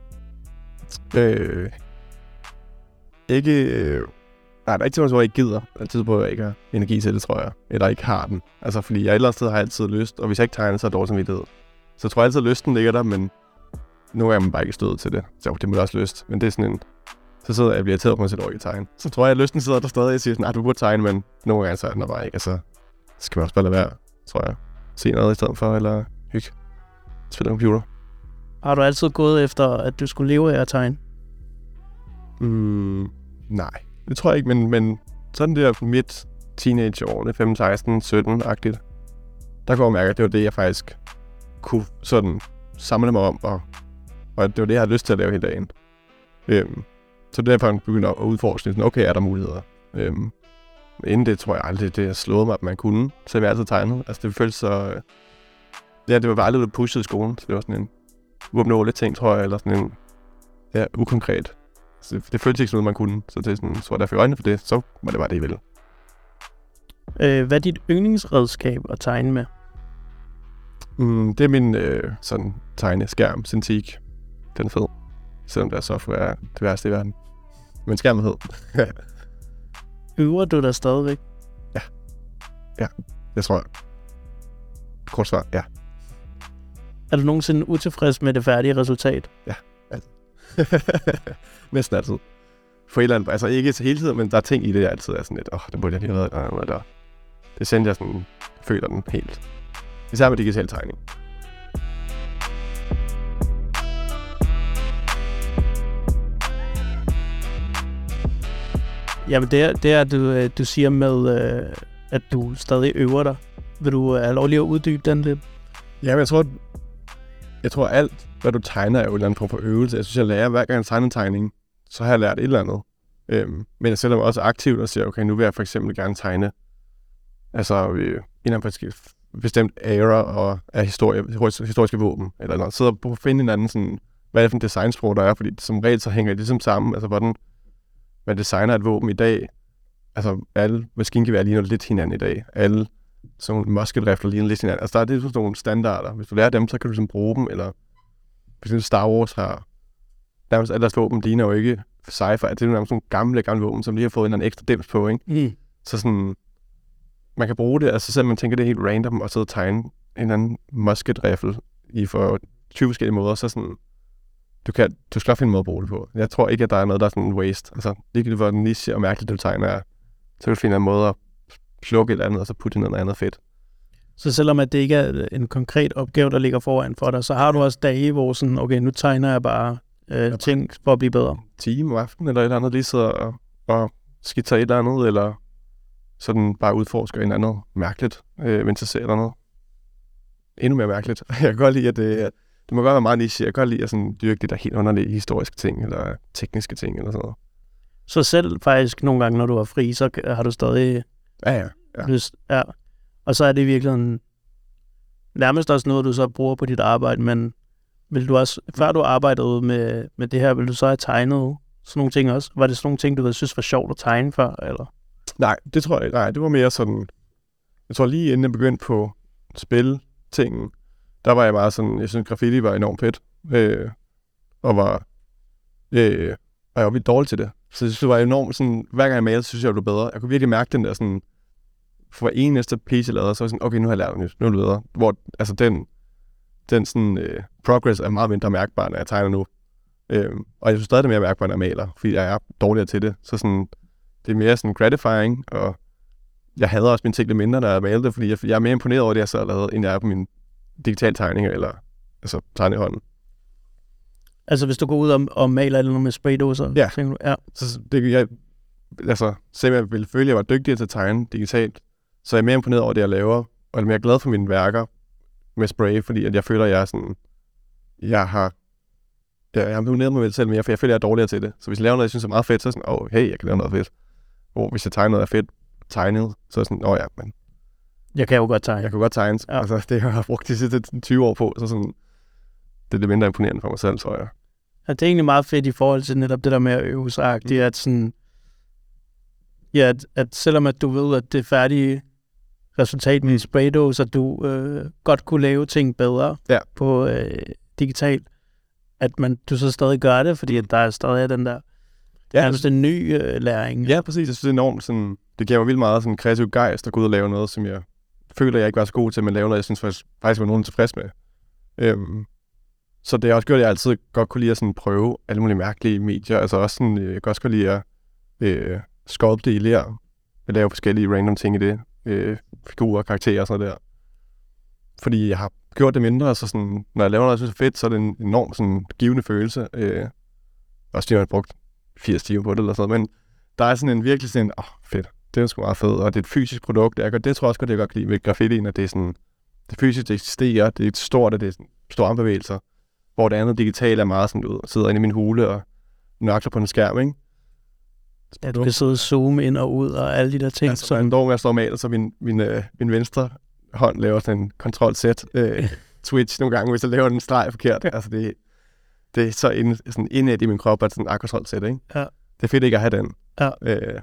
Speaker 2: Øh, ikke... Øh, nej, der er ikke tidspunkter, hvor jeg ikke gider. Der er tidspunkter, hvor jeg ikke har energi til det, tror jeg. Eller ikke har den. Altså, fordi jeg et eller andet sted har altid lyst, og hvis jeg ikke tegner, så er det dårligt samvittighed. Så jeg tror altid, at lysten ligger der, men nu er man bare ikke stødt til det. Så det må jeg også lyst. Men det er sådan en... Så sidder jeg og bliver irriteret på mig selv over ikke tegne. Så tror jeg, at lysten sidder der stadig og siger sådan, nej, du burde tegne, men nogle gange så er den der bare ikke. Altså, så skal man også bare lade være, tror jeg. Se noget i stedet for, eller hygge. Spille computer.
Speaker 1: Har du altid gået efter, at du skulle leve af at tegne?
Speaker 2: Mm, nej, det tror jeg ikke, men, men sådan der midt teenageårene, femten, seksten, sytten-agtigt, der går jeg mærke, at det var det, jeg faktisk kunne sådan samle mig om, og, og det var det, jeg havde lyst til at lave hele dagen. Øhm, så derfor jeg begyndte at udforske, sådan, okay, er der muligheder? Øhm, inden det tror jeg aldrig, det har slået mig, at man kunne, så jeg altid tegnet. Altså det føltes så... Ja, det var bare aldrig blevet pushet i skolen, så det var sådan en uopnåelig ting, tror jeg, eller sådan en... Ja, ukonkret. Så det, det føltes ikke sådan noget, man kunne, så det er sådan, så var der for øjnene for det, så var det bare det, jeg ville.
Speaker 1: Øh, hvad er dit yndlingsredskab at tegne med?
Speaker 2: Mm, det er min øh, sådan tegneskærm, Cintiq. Den er fed. Selvom der software er det værste i verden. Men skærmen er fed.
Speaker 1: Øver du dig stadigvæk?
Speaker 2: Ja. Ja, det tror jeg. Kort svar, ja.
Speaker 1: Er du nogensinde utilfreds med det færdige resultat?
Speaker 2: Ja, altid. Næsten altid. For et eller andet, altså ikke til hele tiden, men der er ting i det, jeg altid er sådan lidt, åh, oh, det burde jeg lige have været der, eller det sender jeg sådan, føler den helt. Især med digital tegning.
Speaker 1: Jamen det er, det er du, du siger med, at du stadig øver dig. Vil du have lov lige at uddybe den lidt?
Speaker 2: Ja, men jeg tror, jeg tror alt, hvad du tegner, er jo en eller anden form for øvelse. Jeg synes, jeg lærer hver gang jeg tegner en tegning, så har jeg lært et eller andet. Øhm, men jeg sætter mig også aktivt og siger, okay, nu vil jeg for eksempel gerne tegne altså øh, en eller anden bestemt æra og af historie, historiske våben, eller noget. Sidder på at finde en anden sådan, hvad er det for en designsprog, der er, fordi som regel så hænger det ligesom sammen, altså hvordan man designer et våben i dag. Altså alle maskingevær ligner lidt hinanden i dag. Alle sådan nogle musketrifler ligner lidt hinanden. Altså der er det sådan nogle standarder. Hvis du lærer dem, så kan du sådan bruge dem, eller hvis Star Wars har nærmest alle deres våben ligner jo ikke sci-fi. Det er jo nærmest nogle gamle, gamle våben, som lige har fået en eller anden ekstra dims på, ikke?
Speaker 1: Mm.
Speaker 2: Så sådan, man kan bruge det, altså selvom man tænker, det er helt random, og sidde og tegne en eller anden musketrifle i for tyve forskellige måder, så sådan, du kan, du skal finde en måde at bruge det på. Jeg tror ikke, at der er noget, der er sådan en waste. Altså, ligegyldigt hvor niche og mærkeligt, du tegner er, så kan du finde en måde at slukke et eller andet, og så putte noget andet fedt.
Speaker 1: Så selvom at det ikke er en konkret opgave, der ligger foran for dig, så har du også dage, hvor sådan, okay, nu tegner jeg bare øh, ting for at blive bedre. Time
Speaker 2: om aftenen, eller et eller andet, lige sidder og, og skitser et eller andet, eller sådan bare udforsker et eller andet mærkeligt, øh, mens jeg ser et eller andet. Endnu mere mærkeligt. Jeg kan godt lide, at det, det må godt være meget niche. Jeg kan godt lide at sådan dyrke det der helt underlige historiske ting, eller tekniske ting, eller sådan noget.
Speaker 1: Så selv faktisk nogle gange, når du er fri, så har du stadig
Speaker 2: ja, ja, ja.
Speaker 1: lyst. Ja. Og så er det virkelig en, nærmest også noget, du så bruger på dit arbejde, men vil du også, før du arbejdede med, med det her, vil du så have tegnet sådan nogle ting også? Var det sådan nogle ting, du havde synes var sjovt at tegne før, eller?
Speaker 2: Nej, det tror jeg ikke. Nej, det var mere sådan, jeg tror lige inden jeg begyndte på spil-tingen, der var jeg meget sådan, jeg synes graffiti var enormt fedt, øh, og var, øh, og jeg var vildt dårlig til det. Så jeg synes, det var enormt sådan, hver gang jeg malede, så synes jeg, jeg blev bedre. Jeg kunne virkelig mærke den der sådan, for hver eneste piece, jeg lavede, så var jeg sådan, okay, nu har jeg lært det nyt, nu er det bedre. Hvor, altså den, den sådan, øh, progress er meget mindre mærkbar, når jeg tegner nu. Øh, og jeg synes stadig, det er mere mærkbar, når jeg maler, fordi jeg er dårligere til det. Så sådan, det er mere sådan gratifying, og jeg hader også mine ting lidt mindre, når jeg maler det, fordi jeg, jeg er mere imponeret over det, jeg så har lavet, end jeg er på mine digitale tegninger, eller altså tegne i hånden.
Speaker 1: Altså hvis du går ud og, og maler eller noget med spraydåser?
Speaker 2: Ja.
Speaker 1: Du, ja.
Speaker 2: Så det, jeg, altså, selvom jeg ville føle, at jeg var dygtigere til at tegne digitalt, så er jeg mere imponeret over det, jeg laver, og jeg er mere glad for mine værker med spray, fordi at jeg føler, at jeg er sådan, jeg har, jeg, jeg har imponeret mig med det selv, men jeg, jeg føler, at jeg er dårligere til det. Så hvis jeg laver noget, jeg synes er meget fedt, så er sådan, åh, oh, hey, jeg kan lave noget fedt. Hvor hvis jeg tegner noget, der er fedt tegnet, så er sådan, åh oh, ja, men
Speaker 1: jeg kan jo godt tegne.
Speaker 2: Jeg kan godt tegne. Ja. Altså, det har jeg brugt de sidste tyve år på, så sådan, det er det mindre imponerende for mig selv, tror jeg.
Speaker 1: Og det er egentlig meget fedt i forhold til netop det der med at øve sig, mm. at sådan, ja, at, at selvom at du ved, at det er færdige resultat med spraydose, at du øh, godt kunne lave ting bedre
Speaker 2: ja.
Speaker 1: på øh, digitalt, at man, du så stadig gør det, fordi at der er stadig den der, ja, altså den nye øh, læring.
Speaker 2: Ja, præcis. Jeg synes, det er enormt sådan, det giver mig vildt meget sådan kreativ gejst at gå ud og lave noget, som jeg føler, jeg ikke var så god til, men lave noget, jeg synes faktisk, faktisk var nogen tilfreds med. Øhm, så det har også gjort, at jeg altid godt kunne lide at sådan prøve alle mulige mærkelige medier, altså også sådan, jeg kan også godt lide at øh, sculpte i ler, at lave forskellige random ting i det, øh, figurer, karakterer og sådan noget der. Fordi jeg har gjort det mindre, så sådan, når jeg laver noget, jeg synes er fedt, så er det en enorm sådan givende følelse. Øh, også det, jeg har brugt firs timer på det eller sådan noget, men der er sådan en virkelig sådan, åh, oh, fedt, det er sgu meget fedt, og det er et fysisk produkt, jeg gør, det tror jeg også godt, det jeg godt kan lide ved graffitien, at det er sådan, det fysisk, det eksisterer, det er et stort, og det er sådan store armbevægelser, hvor det andet digitale er meget sådan ud, sidder inde i min hule og nøgler på en skærm, ikke?
Speaker 1: Ja, du kan sidde og zoome ind og ud og alle de der ting.
Speaker 2: Altså, som... en dog, jeg står og maler, så min, min, øh, min venstre hånd laver sådan en kontrol-Z øh, Twitch nogle gange, hvis jeg laver den streg forkert. Altså, det, det er så ind, sådan indet i min krop, at sådan en kontrol-Z, ikke?
Speaker 1: Ja.
Speaker 2: Det er fedt ikke at have den.
Speaker 1: Ja.
Speaker 2: Øh,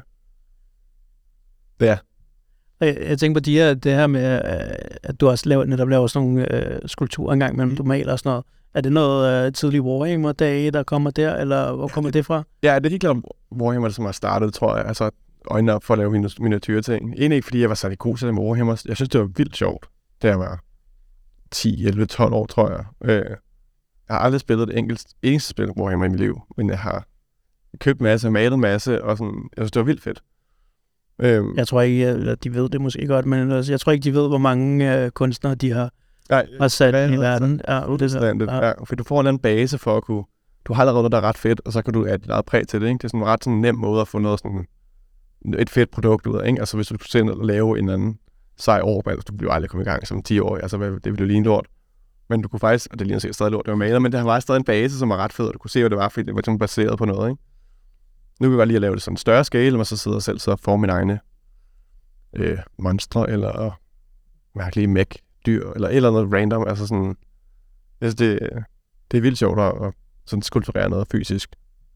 Speaker 2: ja.
Speaker 1: Jeg, jeg tænker på de her, det her med, at du også laver, netop laver sådan nogle øh, skulpturer engang, men mm. du maler og sådan noget. Er det noget øh, tidlig Warhammer-dage, der kommer der, eller hvor kommer det fra?
Speaker 2: Ja, det er helt klart Warhammer, som har startet, tror jeg. Altså øjnene op for at lave mine miniatyrting. Egentlig ikke, fordi jeg var særlig god til det med Warhammer. Jeg synes, det var vildt sjovt, da jeg var ti, elleve, tolv år, tror jeg. Øh, jeg har aldrig spillet et enkelt, eneste spil Warhammer i mit liv, men jeg har købt masse, malet masse, og sådan, jeg synes, det var vildt fedt.
Speaker 1: Øhm, jeg tror ikke, eller de ved det måske godt, men jeg tror ikke, de ved, hvor mange øh, kunstnere de har,
Speaker 2: nej,
Speaker 1: har sat i verden. Ja, det
Speaker 2: er, ja. Ja, for du får en anden base for at kunne, du har allerede noget, der er ret fedt, og så kan du add dit eget præg til det, ikke? Det er sådan en ret sådan nem måde at få noget sådan, et fedt produkt ud af, ikke? Altså hvis du skulle og lave en anden sej år, altså du bliver aldrig kommet i gang som ti år, altså det ville jo ligne lort. Men du kunne faktisk, og det ligner sikkert stadig lort, det var maler, men det var stadig en base, som var ret fed, og du kunne se, hvad det var, fordi det var sådan baseret på noget, ikke? Nu kan jeg godt lige at lave det sådan en større scale, og så sidder jeg selv så for mine egne øh, monstre, eller mærkelige mech-dyr, eller et eller andet random, altså sådan, altså det, det er vildt sjovt at sådan skulpturere noget fysisk.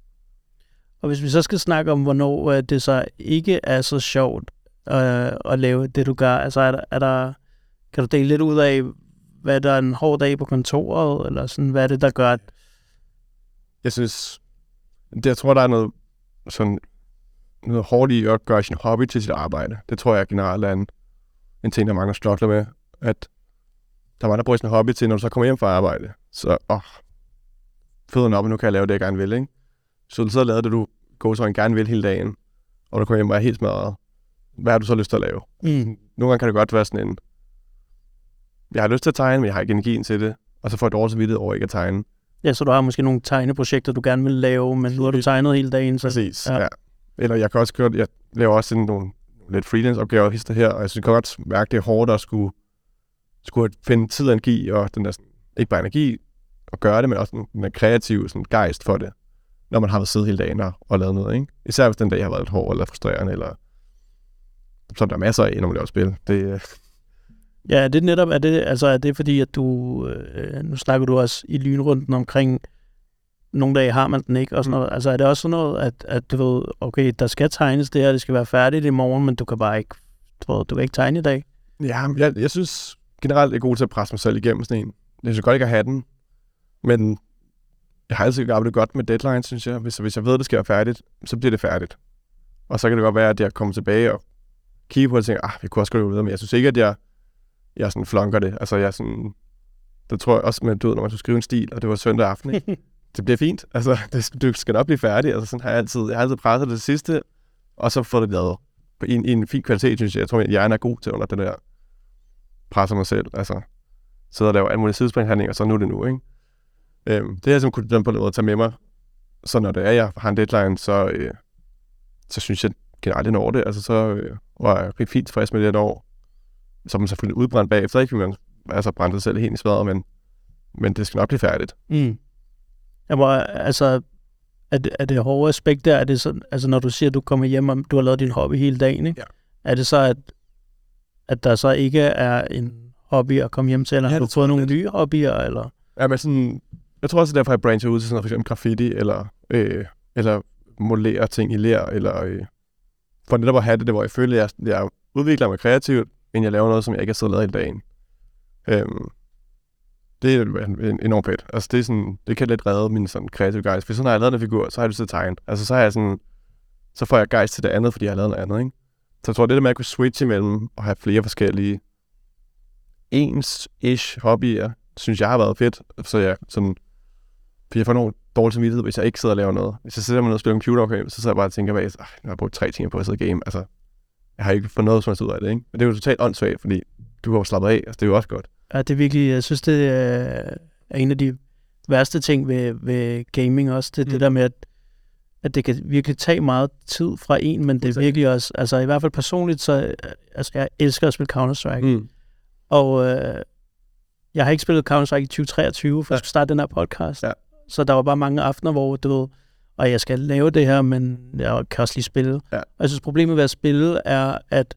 Speaker 1: Og hvis vi så skal snakke om, hvornår det så ikke er så sjovt øh, at lave det, du gør, altså er der, er der, kan du dele lidt ud af, hvad der er en hård dag på kontoret, eller sådan, hvad er det, der gør det?
Speaker 2: Jeg synes, det, jeg tror, der er noget sådan noget hårdt i at gøre sin hobby til sit arbejde. Det tror jeg generelt er en, en ting, der mange struggler med, at der er mange, der bruger sin hobby til, når du så kommer hjem fra arbejde. Så, åh, fødderne op, og nu kan jeg lave det, jeg gerne vil, ikke? Så du så lavet det, du går så en gerne vil hele dagen, og du kommer hjem og er helt smadret. Hvad har du så lyst til at lave?
Speaker 1: Mm.
Speaker 2: Nogle gange kan det godt være sådan en, jeg har lyst til at tegne, men jeg har ikke energien til det, og så får jeg dårligt samvittighed over ikke at tegne.
Speaker 1: Ja, så du har måske nogle tegneprojekter, du gerne vil lave, men nu har du tegnet hele dagen. Så...
Speaker 2: Præcis, ja. ja. Eller jeg kan også gøre, jeg laver også sådan nogle lidt freelance-opgaver hister her, og jeg synes, jeg kan godt mærke, det er hårdt at skulle, skulle finde tid og energi, og den der, ikke bare energi at gøre det, men også den der kreative sådan, gejst for det, når man har været siddet hele dagen og, og lavet noget, ikke? Især hvis den dag har været lidt hård eller frustrerende, eller så der er masser af, når man laver spil. Det,
Speaker 1: ja, det netop, er det, altså er det fordi, at du, øh, nu snakker du også i lynrunden omkring, nogle dage har man den ikke, og sådan noget. Altså er det også sådan noget, at, at du ved, okay, der skal tegnes det her, det skal være færdigt i morgen, men du kan bare ikke, du, ved, du kan ikke tegne i dag?
Speaker 2: Ja, jeg, jeg synes generelt, det er god til at presse mig selv igennem sådan en. Det er så godt ikke at have den, men jeg har altid arbejdet godt med deadlines, synes jeg. Hvis, hvis jeg ved, at det skal være færdigt, så bliver det færdigt. Og så kan det godt være, at jeg kommer tilbage og kigger på det og tænker, ah, vi kunne også gå videre, men jeg synes ikke, at jeg, jeg sådan flunker det. Altså jeg sådan, det tror jeg også, med død, når man skulle skrive en stil, og det var søndag aften, ikke? Det bliver fint. Altså, det, du skal nok blive færdig. Altså, sådan har jeg altid, jeg har altid presset det sidste, og så får det lavet i en, i en fin kvalitet, synes jeg. Jeg tror, at hjernen er god til under den der presser mig selv. Altså, sidder og laver alle mulige sidespringhandlinger, og så nu er det nu, ikke? Øhm, det har jeg simpelthen kunnet på den måde tage med mig. Så når det er, jeg har en deadline, så, øh, så synes jeg generelt, det når det. Altså, så øh, var jeg rigtig fint tilfreds med det et år. Så er man selvfølgelig udbrændt bagefter, ikke? Man altså brændte sig selv helt i smadret, men, men det skal nok blive færdigt.
Speaker 1: Mm. Jamen, altså, er det, er det hårde aspekt der, er det sådan, altså når du siger, at du kommer hjem, og du har lavet din hobby hele dagen, ikke?
Speaker 2: Ja.
Speaker 1: Er det så, at, at der så ikke er en hobby at komme hjem til, eller ja, har du fået nogle nye hobbyer, eller?
Speaker 2: Ja, men sådan, jeg tror også, derfor jeg brancher ud til sådan noget, for eksempel graffiti, eller, øh, eller modellere ting i ler, eller øh, for netop at have det, det hvor jeg føler, at jeg, jeg udvikler mig kreativt, men jeg laver noget, som jeg ikke har siddet og lavet i dagen. Øhm, det er enormt fedt. Altså, det, er sådan, det kan lidt redde min sådan kreative gejst. For sådan, når jeg har lavet en figur, så har jeg lyst til at tegne. Altså, så har jeg sådan, så får jeg gejst til det andet, fordi jeg har lavet noget andet, ikke? Så jeg tror, det der med at kunne switche imellem og have flere forskellige ens-ish hobbyer, synes jeg har været fedt. Så jeg sådan, for jeg får nogle dårlige samvittighed, hvis jeg ikke sidder og laver noget. Hvis jeg sidder med noget og spiller computergame, så sidder jeg bare og tænker, at jeg har brugt tre timer på at sidde og game. Altså, jeg har ikke fået noget som helst ud af det, ikke? Men det er jo totalt åndssvagt, fordi du har slappet af. Altså, det er jo også godt.
Speaker 1: Ja, det er virkelig, jeg synes, det er en af de værste ting ved, ved gaming også. Det er mm. det der med, at, at det kan virkelig tage meget tid fra en, men det er virkelig også, altså i hvert fald personligt, så altså, jeg elsker at spille Counter-Strike. Mm. Og øh, jeg har ikke spillet Counter-Strike i tyve treogtyve, for ja. Jeg skulle starte den her podcast. Ja. Så der var bare mange aftener, hvor du ved, og jeg skal lave det her, men jeg kan også lige spille. Ja. Og jeg synes, problemet ved at spille er, at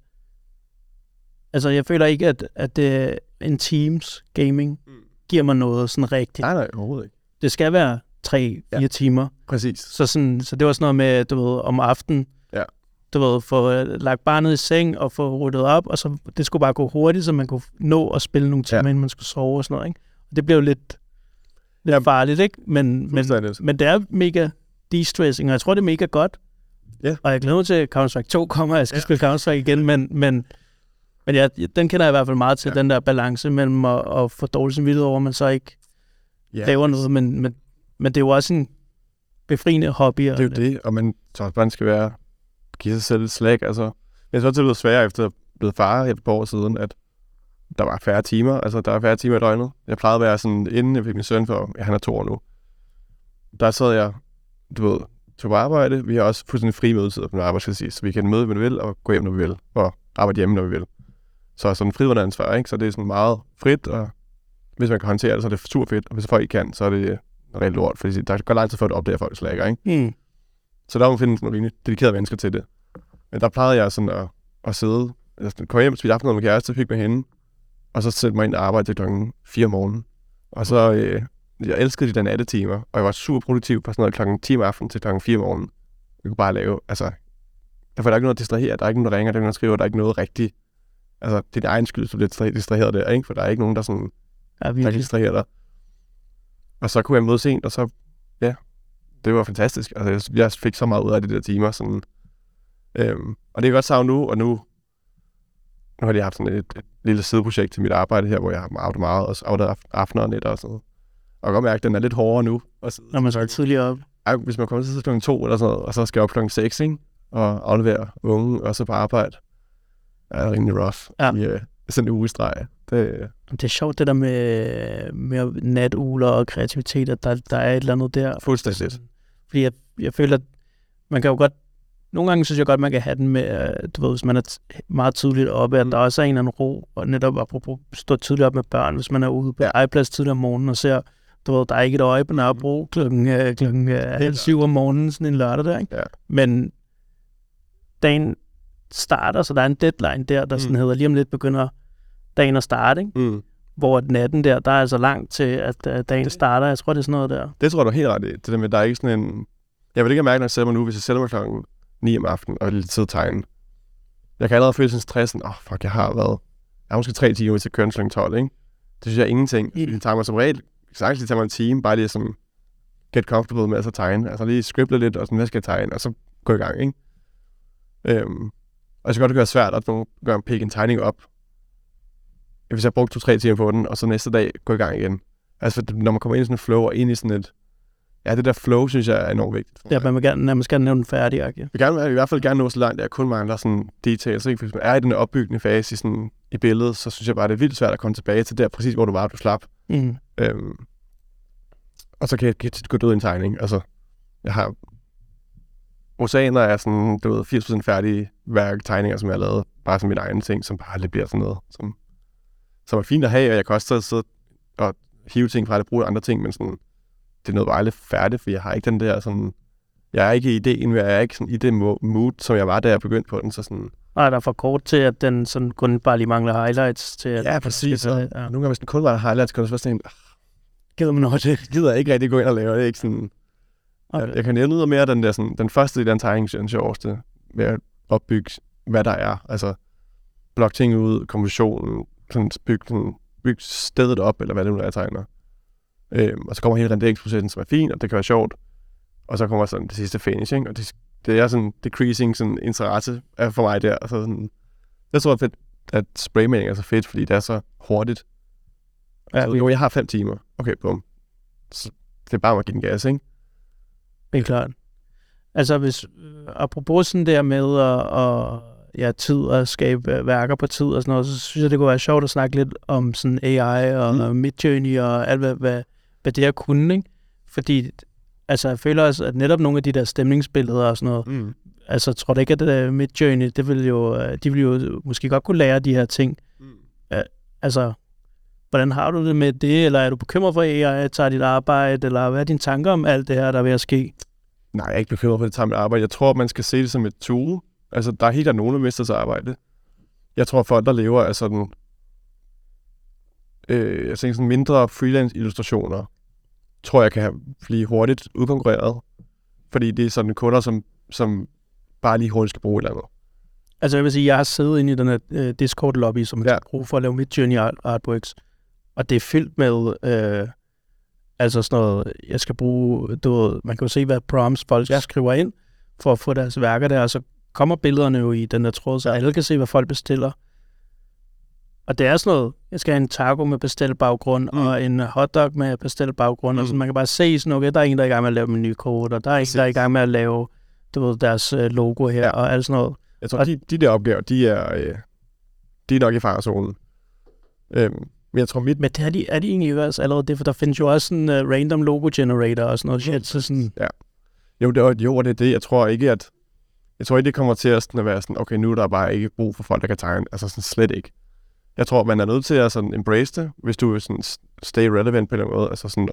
Speaker 1: altså, jeg føler ikke, at, at det, en Teams gaming mm. giver mig noget sådan rigtigt.
Speaker 2: Nej, nej, overhovedet ikke.
Speaker 1: Det skal være tre, fire ja. timer.
Speaker 2: Præcis.
Speaker 1: Så, sådan, så det var sådan noget med, du ved, om aftenen, ja. Du ved, få uh, lagt barnet i seng og få ryddet op, og så det skulle bare gå hurtigt, så man kunne nå at spille nogle timer, ja. Inden man skulle sove og sådan noget, ikke? Og det blev lidt, lidt ja. farligt, ikke? Men, men, men det er mega de-stressing, og jeg tror, det er mega godt. Ja. Og jeg glæder mig til, at Counter-Strike to kommer, og jeg skal ja. spille Counter-Strike igen, men, men, men ja, den kender jeg i hvert fald meget til, ja. Den der balance mellem at, at få dårligt samvittighed over, man så ikke ja. laver noget, men, men, men det er jo også en befriende hobby.
Speaker 2: Det er jo det, og man så man skal være give sig selv slag, altså. Jeg synes også, det blev sværere efter at blive far et par år siden, at der var færre timer, altså der var færre timer i døgnet. Jeg plejede at være sådan, inden jeg fik min søn, for ja, han er to år nu, der sad jeg, du ved, tog på arbejde. Vi har også fuldstændig fri mødetider på min arbejde, så vi kan møde, når vi vil, og gå hjem, når vi vil, og arbejde hjemme, når vi vil. Så sådan en frivillig ansvar, ikke? Så det er sådan meget frit, og hvis man kan håndtere det, så er det super fedt, og hvis folk ikke kan, så er det reelt lort, fordi der går lang tid for at opdage folk slager, ikke? Mm. Så der må man finde nogle rimelig dedikerede mennesker til det. Men der plejede jeg sådan at, at sidde, altså komme hjem, spille aften med kæreste, fik med hende, og så sætte mig ind og arbejde til klokken fire om morgenen. Og så, øh, jeg elskede de der nattetimer, og jeg var super produktiv på sådan noget klokken ti om aftenen til klokken fire om morgenen. Jeg kunne bare lave, altså, der var der ikke noget at distrahere, der er ikke nogen, der ringer, der er ikke nogen, der skriver, der er ikke noget rigtigt. Altså, det er din egen skyld, så du bliver distraheret der, ikke? For der er ikke nogen, der sådan, ja, der distraherer dig. Og så kunne jeg møde sent, og så, ja, det var fantastisk. Altså, jeg fik så meget ud af de der timer, sådan. Øhm, og det er godt savne nu, og nu, nu har jeg haft sådan et, et lille sideprojekt til mit arbejde her, hvor jeg har arbejdet meget, og arbejdet aftener og nætter og sådan noget. Og jeg kan godt mærke, at den er lidt hårdere nu. Og så,
Speaker 1: når man så er tidligere op.
Speaker 2: Ej, hvis man kommer til klokken to eller sådan noget, og så skal jeg op klokken seks, ikke? Og aflevere unge, og så på arbejde. Det er rimelig rough. Ja. I, uh, sådan en ugestreg. Det,
Speaker 1: det er sjovt, det der med, med natugler og kreativitet, at der, der er et eller andet der.
Speaker 2: Fuldstændigt.
Speaker 1: Fordi jeg, jeg føler, at man kan jo godt, nogle gange synes jeg godt, man kan have den med, du ved, hvis man er meget tidligt oppe, at mm. der også er en eller anden ro, og netop apropos stå tidligt op med børn, hvis man er ude på ja. iPlads tidligere om morgenen og ser, du ved, der er ikke et øje på Nørrebro klokken, øh, klokken øh, halv syv om morgenen, sådan en lørdag der, ikke? Ja. Men dagen starter, så der er en deadline der, der mm. sådan hedder, lige om lidt begynder dagen at starte, ikke? Mm. Hvor natten der, der er altså langt til, at uh, dagen starter. Jeg tror, det er sådan noget der.
Speaker 2: Det tror jeg, du er helt ret i. Det der med, der er ikke sådan en... Jeg vil ikke mærke, når jeg sætter mig nu, hvis jeg sætter mig klokken ni om aftenen og lidt tid tegne. Jeg kan allerede føle sådan stressen. Åh, oh, fuck, jeg har været... Jeg har måske tre timer til køren klokken tolv, ikke? Det synes jeg er ingenting. Mm. Det tager mig som regel... Sagtens lige tager mig en time, bare lige sådan... Get comfortable med at så tegne. Altså lige scribble lidt, og sådan, hvad skal jeg tegne? Og så gå i gang, ikke? Øhm, og jeg synes godt, det kan være svært at gøre en pick en tegning op. Hvis jeg brugte to-tre timer på den, og så næste dag gå i gang igen. Altså, når man kommer ind i sådan en flow, og ind i sådan et... Ja, det der flow, synes jeg er enormt vigtigt.
Speaker 1: Ja, man vil gerne, man skal nævne den færdig, ja.
Speaker 2: Jeg vil gerne, i hvert fald gerne nå så langt, at jeg kun mangler sådan details. Ikke? Hvis man er i den opbyggende fase i, sådan, i billedet, så synes jeg bare, det er vildt svært at komme tilbage til der, præcis hvor du var, du slap. Mm. Øhm, og så kan jeg tit gå ud i en tegning. Altså, jeg har... Oceaner er sådan, du ved, firs procent færdige værk, tegninger, som jeg har lavet, bare som mit egen ting, som bare lidt bliver sådan noget, som... som er fint at have, og jeg kan også sidde og hive ting fra det, bruge andre ting, men sådan, det er noget bare lidt færdigt, for jeg har ikke den der sådan, jeg er ikke i ideen, jeg er ikke sådan i det mood, som jeg var, da jeg begyndte på den, så sådan...
Speaker 1: Nej, der er for kort til, at den sådan kun bare lige mangler highlights til... At
Speaker 2: ja, præcis. At, ja. Nogle gange, hvis den kun var highlights, kan det også være sådan en,
Speaker 1: Gider man noget det?
Speaker 2: Jeg gider ikke rigtig gå ind og lave det. Ikke sådan, okay. jeg, jeg kan nævne ud af mere den der sådan, den første del af en tegning, den sjoveste, med at opbygge, hvad der er. Altså, blokke ting ud, kompositionen, sådan bygge, sådan, bygge stedet op, eller hvad det nu er, jeg tegner. Øhm, og så kommer hele renderingsprocessen, som er fin, og det kan være sjovt. Og så kommer sådan det sidste finishing, og det, det er sådan decreasing sådan interesse for mig der. Og så sådan, jeg tror, fedt, at spraymaling er så fedt, fordi det er så hurtigt. Altså, jo, jeg har fem timer. Okay, bum. Så det er bare at give den gas, ikke?
Speaker 1: Det er klart. Altså, hvis, apropos sådan der med at, at ja, tid og skabe værker på tid og sådan noget, så synes jeg, det kunne være sjovt at snakke lidt om sådan A I og mm. Midjourney og alt, hvad, hvad, hvad det er kunne, ikke? Fordi, altså, jeg føler også, at netop nogle af de der stemningsbilleder og sådan noget, mm. altså, jeg tror da ikke, at uh, Midjourney, det vil jo, de vil jo måske godt kunne lære de her ting. Mm. Uh, altså, hvordan har du det med det, eller er du bekymret for, at A I tager dit arbejde, eller hvad er dine tanker om alt det her, der er ved at ske?
Speaker 2: Nej, jeg er ikke bekymret for, at det tager mit arbejde. Jeg tror, man skal se det som et tool. Altså, der er helt af nogen, der mister sig arbejde. Jeg tror, folk, der lever af sådan, øh, jeg tænker sådan mindre freelance-illustrationer, tror jeg kan blive hurtigt udkonkurreret. Fordi det er sådan kunder, som, som bare lige hurtigt skal bruge et eller andet.
Speaker 1: Altså, jeg vil sige, jeg har siddet inde i den her uh, Discord-lobby, som jeg ja. skal bruge for at lave Midjourney art- artworks. Og det er fyldt med, øh, altså sådan noget, jeg skal bruge, du ved, man kan jo se, hvad prompts folk ja. skriver ind, for at få deres værker der, og så kommer billederne jo i den der tråd, så ja. alle kan se, hvad folk bestiller. Og det er sådan noget, jeg skal have en taco med pastelbaggrund, mm. og en hotdog med pastelbaggrund, mm. og så man kan bare se sådan, okay, der er en, der er i gang med at lave menukode, og der er en, der er i gang med at lave, du ved, deres logo her, ja. og alt sådan noget.
Speaker 2: Jeg tror, og de, de der opgaver, de er, øh, de er nok i farezonen. Øhm. Men jeg tror mit...
Speaker 1: Men det er de, er de egentlig også allerede det, for der findes jo også sådan en uh, random logo generator og sådan noget shit, så sådan...
Speaker 2: Ja. Jo, det er, jo, det er det. Jeg tror ikke, at... Jeg tror ikke, det kommer til at, sådan, at være sådan, okay, nu er der bare ikke brug for folk, der kan tegne. Altså sådan slet ikke. Jeg tror, man er nødt til at sådan embrace det, hvis du vil sådan stay relevant på den måde. Altså sådan...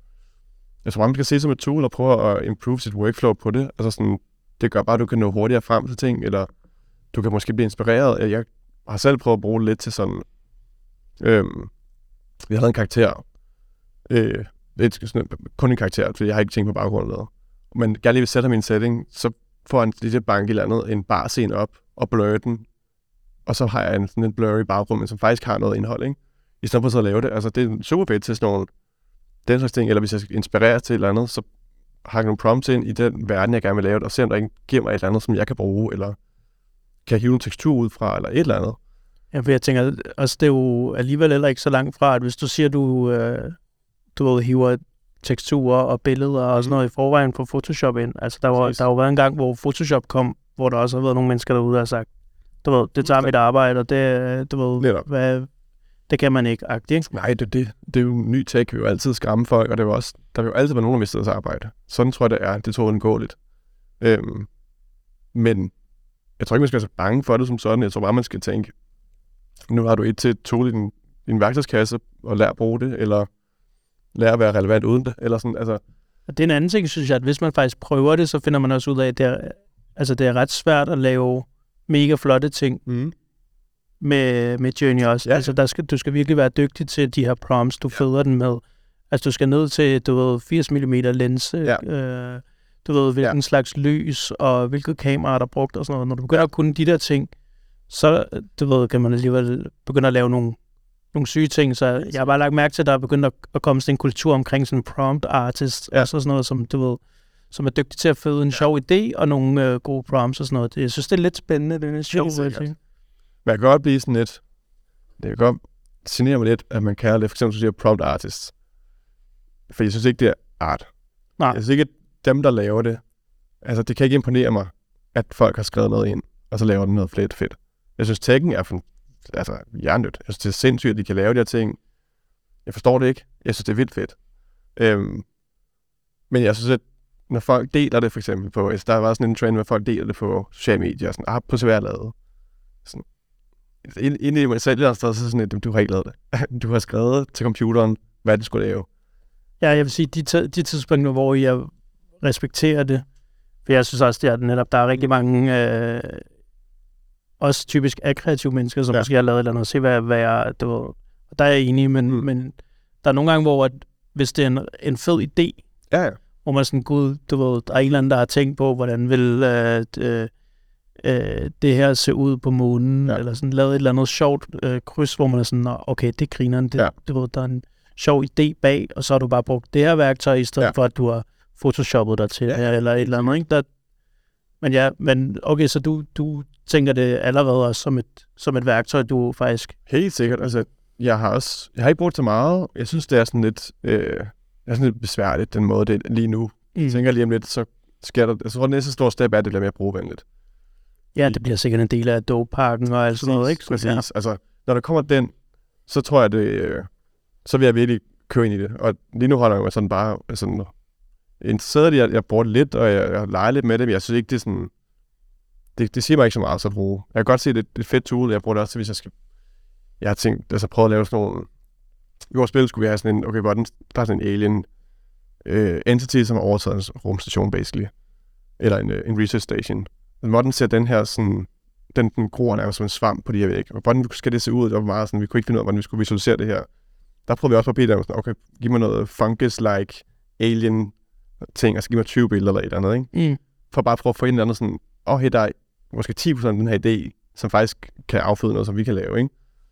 Speaker 2: Jeg tror, man skal se som et tool og prøve at improve sit workflow på det. Altså sådan... Det gør bare, at du kan nå hurtigere frem til ting, eller du kan måske blive inspireret. Jeg har selv prøvet at bruge det lidt til sådan... Øhm, vi havde en karakter, øh, lidt sådan, kun en karakter, fordi jeg har ikke tænkt på baggrunden eller noget. Men gerne lige vil sætte ham i en setting, så får han lille bank eller andet, en bar scene op og blurre den, og så har jeg en, sådan en blurry baggrund, som faktisk har noget indhold, ikke? I stedet for så at lave det. Altså, det er super fedt til sådan nogle, den slags ting, eller hvis jeg skal inspirere til et eller andet, så har jeg nogle prompts ind i den verden, jeg gerne vil lave det, og se om der ikke giver mig et eller andet, som jeg kan bruge, eller kan hive en tekstur ud fra, eller et eller andet.
Speaker 1: Ja, for jeg tænker også, det er jo alligevel heller ikke så langt fra, at hvis du siger, du, øh, du ved, hiver teksturer og billeder og sådan noget i forvejen på Photoshop ind. Altså, der, var, der har jo været en gang, hvor Photoshop kom, hvor der også har været nogle mennesker derude, der har sagt, du ved, det tager mit arbejde, og det, du ved, hvad, det kan man ikke, agtigt, ikke?
Speaker 2: Nej, det, det, det er jo en ny tech, vi jo altid skræmme folk, og det er også, der vil jo altid være nogen, der mister deres arbejde. Sådan tror jeg, det er. Det tror jeg, den går lidt. Øhm, men jeg tror ikke, man skal være så bange for det som sådan. Jeg tror bare, man skal tænke, nu har du et til et tool i din, din værktøjskasse, og lære at bruge det, eller lære at være relevant uden det, eller sådan, altså.
Speaker 1: Og det er en anden ting, synes jeg, at hvis man faktisk prøver det, så finder man også ud af, at det er, altså, det er ret svært at lave mega flotte ting mm. med, med Journey også. Ja. Altså, der skal, du skal virkelig være dygtig til de her prompts, du ja. føder den med. Altså, du skal ned til, du ved, firs millimeter linse, ja. øh, du ved, hvilken ja. slags lys, og hvilket kamera der er brugt, og sådan noget. Når du begynder at kunne de der ting, så, du ved, kan man alligevel begynde at lave nogle, nogle syge ting. Så jeg har bare lagt mærke til, at der er begyndt at, at komme sådan en kultur omkring sådan en prompt artist, ja. og så sådan noget, som, du ved, som er dygtig til at føde en ja. sjov idé, og nogle øh, gode prompts og sådan noget. Det, jeg synes, det er lidt spændende. Det er lidt sjovt.
Speaker 2: Men jeg kan godt blive sådan lidt, det kan godt genere mig lidt, at man kalder det, for eksempel, du siger prompt artist. For jeg synes ikke, det er art. Nej. Jeg synes ikke, at dem, der laver det, altså det kan ikke imponere mig, at folk har skrevet noget ind, og så laver de noget fedt fedt. Jeg synes, tekken er for, altså, hjernedødt. Jeg synes, det er sindssygt, at de kan lave de her ting. Jeg forstår det ikke. Jeg synes, det er vildt fedt. Øhm, men jeg synes, at når folk deler det, for eksempel på, altså, der var sådan en trend, hvor folk deler det på sociale medier, sådan, ah, på svært lavet. Sådan, inde i mig selv, et sted, så sådan, at du har ikke lavet det. Du har skrevet til computeren, hvad det skulle lave.
Speaker 1: Ja, jeg vil sige, de, t- de tidspunkter, hvor jeg respekterer det, for jeg synes også, det er netop, der er rigtig mange, øh, også typisk akreative mennesker, som ja. måske har lavet et eller andet, og se, hvad, hvad jeg, du ved, der er jeg enig, men, mm. men der er nogle gange, hvor at, hvis det er en, en fed idé,
Speaker 2: Ja, ja.
Speaker 1: hvor man sådan, gud, du ved, der er en eller anden, der har tænkt på, hvordan vil øh, øh, øh, det her se ud på månen, ja. Eller sådan lavet et eller andet sjovt øh, kryds, hvor man er sådan, okay, det griner det, ja. Du ved, der er en sjov idé bag, og så har du bare brugt det her værktøj, i stedet ja. For, at du har photoshoppet dig til, ja. Eller et eller andet, ikke? Der, men ja, men okay, så du, du tænker det allerede også som et, som et værktøj, du faktisk...
Speaker 2: Helt sikkert, altså, jeg har også, jeg har ikke brugt så meget, jeg synes, det er sådan lidt, øh, er sådan lidt besværligt, den måde, det er lige nu. Mm. Jeg tænker lige om lidt, så sker der, jeg tror, det næste store step er, at det bliver mere brugervenligt.
Speaker 1: Ja, det bliver sikkert en del af Adobe-pakken og alt sådan noget, ikke?
Speaker 2: Præcis, ja. Altså, når der kommer den, så tror jeg, det, øh, så vil jeg virkelig køre ind i det. Og lige nu holder jeg mig sådan bare sådan interesseret i, at jeg bruger det lidt, og jeg, jeg leger lidt med det, men jeg synes ikke, det er sådan, det, det siger mig ikke så meget så at bruge. Jeg kan godt se, at det er et fedt tool, jeg bruger det også, hvis jeg skal, jeg har tænkt, altså prøvet at lave sådan nogle, i vores spil skulle vi have sådan en, okay, hvordan, der er sådan en alien øh, entity, som har overtaget en rumstation, basically. Eller en, en research station. Men hvordan ser den her sådan, den, den gror nærmest som en svamp på de her væg. Og hvordan skal det se ud? Det var meget sådan, vi kunne ikke finde ud af, hvordan vi skulle visualisere det her. Der prøvede vi også på at bede dem, okay, giv mig noget fungus-like alien ting, altså giv mig tyve billeder eller et eller andet, ikke? Mm. For bare at prøve at få en eller anden sådan, åh, oh, hey, der er måske ti procent af den her idé, som faktisk kan afføde noget, som vi kan lave, ikke?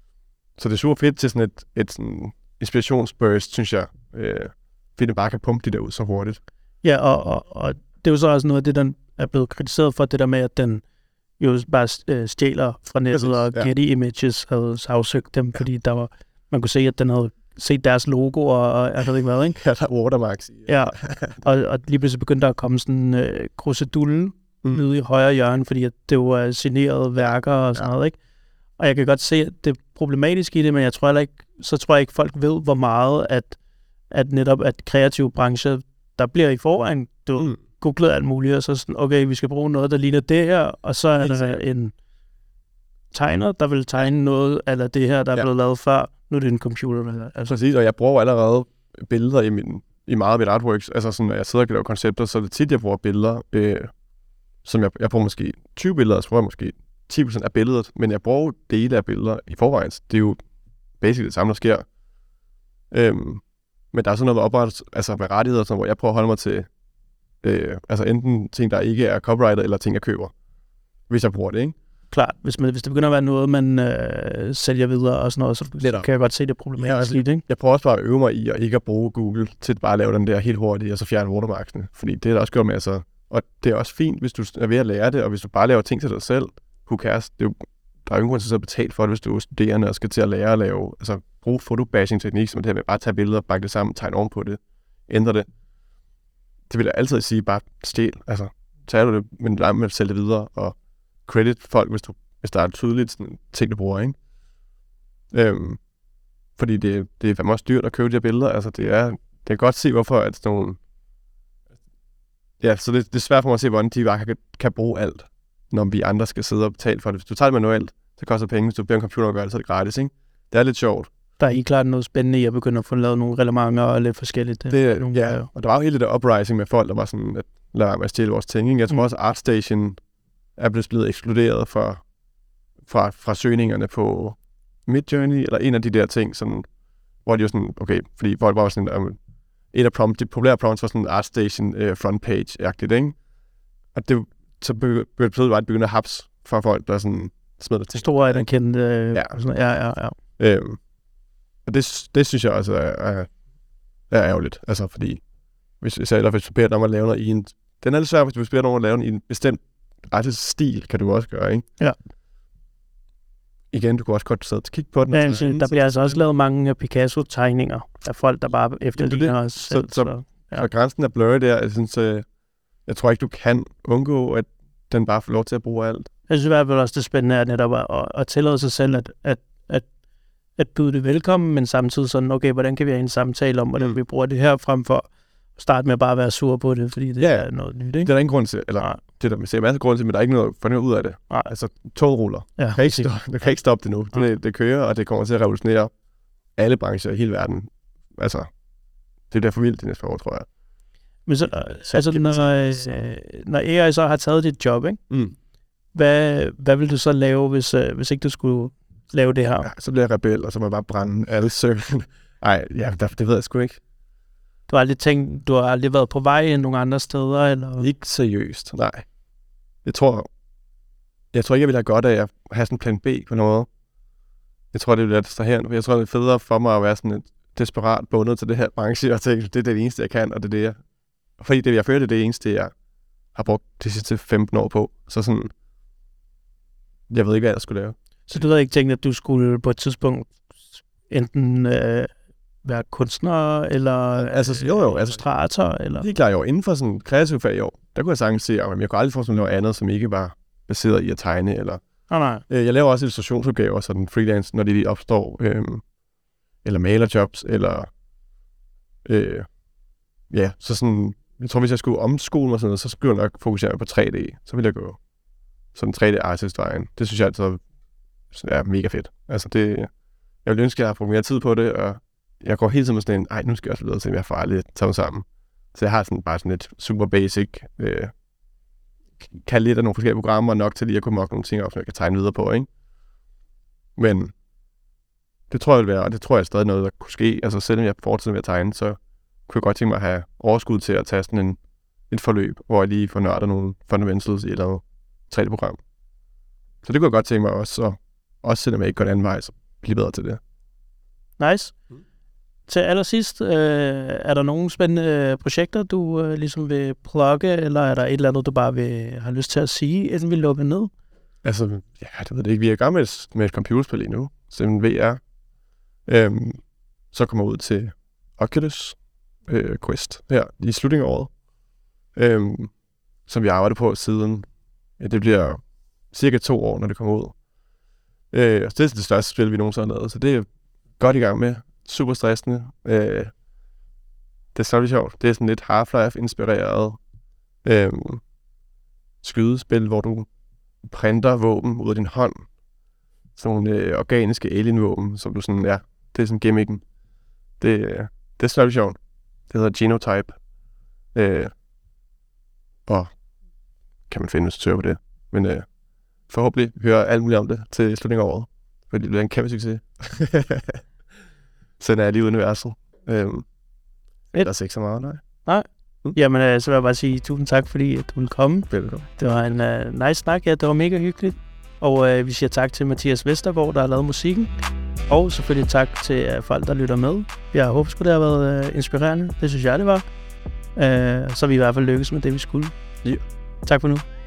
Speaker 2: Så det er super fedt til sådan et, et sådan inspirationsburst, synes jeg, øh, fordi det bare kan pumpe de der ud så hurtigt.
Speaker 1: Ja, og, og, og det er jo så også noget af det, den er blevet kritiseret for, det der med, at den jo bare stjæler fra nettet, og ja. Getty Images havde sagsøgt dem, ja. Fordi der var, man kunne se, at den havde set deres logo, og, og jeg ved ikke hvad, ikke?
Speaker 2: Ja, der er watermarks i.
Speaker 1: Ja, og, og lige pludselig begyndte der at komme sådan en øh, krusedulle mm. nede i højre hjørne, fordi at det var signerede værker og sådan ja. Noget, ikke? Og jeg kan godt se, at det er problematisk i det, men jeg tror heller ikke, så tror jeg ikke, folk ved, hvor meget, at, at netop at kreative brancher, der bliver i forvejen, du mm. googlet alt muligt, og så sådan, okay, vi skal bruge noget, der ligner det her, og så er der en tegner, der vil tegne noget, eller det her, der er ja. Blevet lavet før, nu er det en computer.
Speaker 2: Altså. Præcis, og jeg bruger allerede billeder i, min, i meget af mit artworks, altså sådan, når jeg sidder og laver koncepter, så er det tit, jeg bruger billeder, øh, som jeg, jeg bruger måske tyve billeder, så bruger jeg måske ti procent af billedet, men jeg bruger dele af billeder i forvejen. Det er jo basically det samme, der sker. Øhm, men der er sådan noget med oprettet, altså med rettigheder, sådan, hvor jeg prøver at holde mig til øh, altså enten ting, der ikke er copyrightet, eller ting, jeg køber, hvis jeg bruger det, ikke?
Speaker 1: Klart, hvis, man, hvis det begynder at være noget, man øh, sælger videre og sådan noget, så, så kan jeg godt se det problematisk. Ja, altså, ikke?
Speaker 2: Jeg prøver også bare at øve mig i at ikke at bruge Google til bare at lave den der helt hurtigt, og så fjerne watermarksene, fordi det er der også gjort med, altså, og det er også fint, hvis du er ved at lære det, og hvis du bare laver ting til dig selv, who cares? Det er jo, der er jo ingen grund til at betale for det, hvis du er studerende og skal til at lære at lave, altså bruge photobashing-teknik, som det her med bare at tage billeder, bakke det sammen, tegne oven på det, ændre det. Det vil jeg altid sige, bare stjæl. Altså, tager du det, men lad med at sælge det videre, og credit folk, hvis, du, hvis der er tydeligt sådan, ting, du bruger, ikke? Øhm, fordi det, det er fandme også dyrt at købe de her billeder. Altså, det er, det kan godt se, hvorfor at sådan nogle... Ja, så det, det er svært for mig at se, hvordan de bare kan, kan bruge alt, når vi andre skal sidde og betale for det. Hvis du tager det manuelt, så koster det penge. Hvis du beder en computer at gøre det, så er det gratis, ikke? Det er lidt sjovt.
Speaker 1: Der er ikke klart noget spændende i at begynde at få lavet nogle reglementer og lidt forskelligt.
Speaker 2: Det, nogle, ja, og der var jo hele det der uprising med folk, der var sådan, at lad være med at stjæle vores ting, ikke? Jeg tror mm. også, at ArtStation er blevet ekskluderet fra, fra, fra søgningerne på Midjourney, eller en af de der ting, sådan, hvor de jo sådan, okay, fordi folk var sådan, um, et af prompt, de populære prompts var sådan en ArtStation uh, frontpage-agtigt, ikke? Og det så begyndte det at begynde at haps for folk, der sådan smed det til.
Speaker 1: Store er den kendte. Øh,
Speaker 2: ja.
Speaker 1: Sådan, ja, ja, ja.
Speaker 2: Øhm, og det, det synes jeg også er, er, er ærgerligt, altså fordi, hvis, hvis, eller hvis du beder om at lave noget i en, den er lidt svært, hvis du beder nogen at lave noget i en bestemt artisk stil, kan du også gøre, ikke?
Speaker 1: Ja.
Speaker 2: Igen, du kunne også godt sidde og kigge på den.
Speaker 1: Ja, så, der bliver altså også lavet mange Picasso-tegninger af folk, der bare efterligner os selv.
Speaker 2: Så, så, så, ja. Så grænsen er blurry der, jeg synes, øh, jeg tror ikke, du kan undgå, at den bare får lov til at bruge alt.
Speaker 1: Jeg synes i hvert fald også, det spændende er netop at, at, at tillade sig selv, at, at, at, at byde det velkommen, men samtidig sådan, okay, hvordan kan vi have en samtale om, hvordan mm. vi bruger det her, frem for at starte med at bare være sur på det, fordi det ja, er noget nyt, ikke?
Speaker 2: Det er der ingen grund til, eller nej. Det der, man ser masser af grund til, men der er ikke noget for noget ud af det. Nej. Altså, toget ruller. Ja, du kan ikke stoppe, du kan ikke stoppe det nu. Ja. Det, det kører, og det kommer til at revolutionere alle brancher i hele verden. Altså, det er derfor vildt det næste år, tror jeg.
Speaker 1: Men så, altså, når, øh, når A I så har taget dit job, ikke? Mm. Hvad, hvad vil du så lave, hvis, øh, hvis ikke du skulle lave det her?
Speaker 2: Ja, så bliver jeg rebel, og så må jeg bare brænde alle søvn. Nej, ja, det ved jeg sgu ikke.
Speaker 1: Du har aldrig tænkt, du har aldrig været på vej ind nogle andre steder, eller?
Speaker 2: Ikke seriøst, nej. Jeg tror, jeg tror ikke, jeg ville have godt af at have sådan en plan B på noget. Jeg tror, det ville være distraherende. Jeg tror, det er federe for mig at være sådan et desperat bundet til det her branche, og tænke, det er det eneste, jeg kan, og det er det, jeg... Fordi det, jeg føler, det er det eneste, jeg har brugt de sidste femten år på. Så sådan, jeg ved ikke, hvad jeg skulle lave.
Speaker 1: Så du havde ikke tænkt, at du skulle på et tidspunkt enten øh, være kunstner, eller
Speaker 2: altså, jo, jo, altså,
Speaker 1: illustrator, eller?
Speaker 2: Det er klart, jo. Inden for sådan kreativ fag i år, der kunne jeg sagtens se, at jeg kunne aldrig få sådan noget andet, som ikke var baseret i at tegne, eller...
Speaker 1: Oh, nej.
Speaker 2: Jeg laver også illustrationsopgaver, sådan freelance, når de lige opstår, øh, eller malerjobs, eller... Øh, ja, så sådan... Jeg tror, hvis jeg skulle omskole mig sådan noget, så skulle jeg nok fokusere på tre D. Så ville jeg gå sådan tre D-artist-vejen. Det synes jeg altid er mega fedt. Altså det... Jeg ville ønske, at jeg har brugt mere tid på det, og jeg går hele tiden med sådan en, ej, nu skal jeg også videre til, at jeg får aldrig tage mig sammen. Så jeg har sådan bare sådan et super basic, øh, kan lidt af nogle forskellige programmer, nok til lige at kunne mokke nogle ting op, som jeg kan tegne videre på, ikke? Men det tror jeg vil være, og det tror jeg stadig noget, der kunne ske. Altså selvom jeg fortsætter med at tegne, så kunne jeg godt tænke mig at have overskud til at tage sådan en, et forløb, hvor jeg lige får nørdet nogle fundamentals i et eller andet tre D-program. Så det kunne jeg godt tænke mig også, og også selvom jeg ikke går en anden vej, så blive bedre til det.
Speaker 1: Nice. Mm. Til allersidst, øh, er der nogle spændende projekter, du øh, ligesom vil plugge, eller er der et eller andet, du bare vil have lyst til at sige, inden vi lukker ned?
Speaker 2: Altså, ja, det ved jeg ikke. Vi er i gang med et, med et computerspil lige nu, som V R. Øhm, så kommer ud til Oculus øh, Quest her i slutningen af året, øhm, som vi arbejder på siden. Ja, det bliver cirka to år, når det kommer ud. Øh, det er det største spil, vi nogensinde har lavet, så det er godt i gang med. Super stressende. Øh, det er så sjovt. Det er sådan lidt Half-Life-inspireret øh, skydespil, hvor du printer våben ud af din hånd. Sådan nogle øh, organiske alien-våben, som du sådan, ja, det er sådan gimmicken. Det, øh, det er så sjovt. Det hedder Genotype. Øh, og kan man finde, hvis du søger på det. Men øh, forhåbentlig hører alt muligt om det til slutningen af året. Fordi det bliver en kæmpe succes. Så er jeg lige universet. Øhm, ellers ikke så meget, nej.
Speaker 1: Nej. Mm. Jamen, øh, så vil jeg bare sige tusind tak, fordi du ville komme.
Speaker 2: Velkommen.
Speaker 1: Det var en uh, nice snak, ja, det var mega hyggeligt. Og øh, vi siger tak til Mathias Vestergaard, der har lavet musikken. Og selvfølgelig tak til uh, folk, der lytter med. Jeg håber sgu, det har været uh, inspirerende. Det synes jeg, det var. Uh, så vi i hvert fald lykkes med det, vi skulle.
Speaker 2: Ja.
Speaker 1: Tak for nu.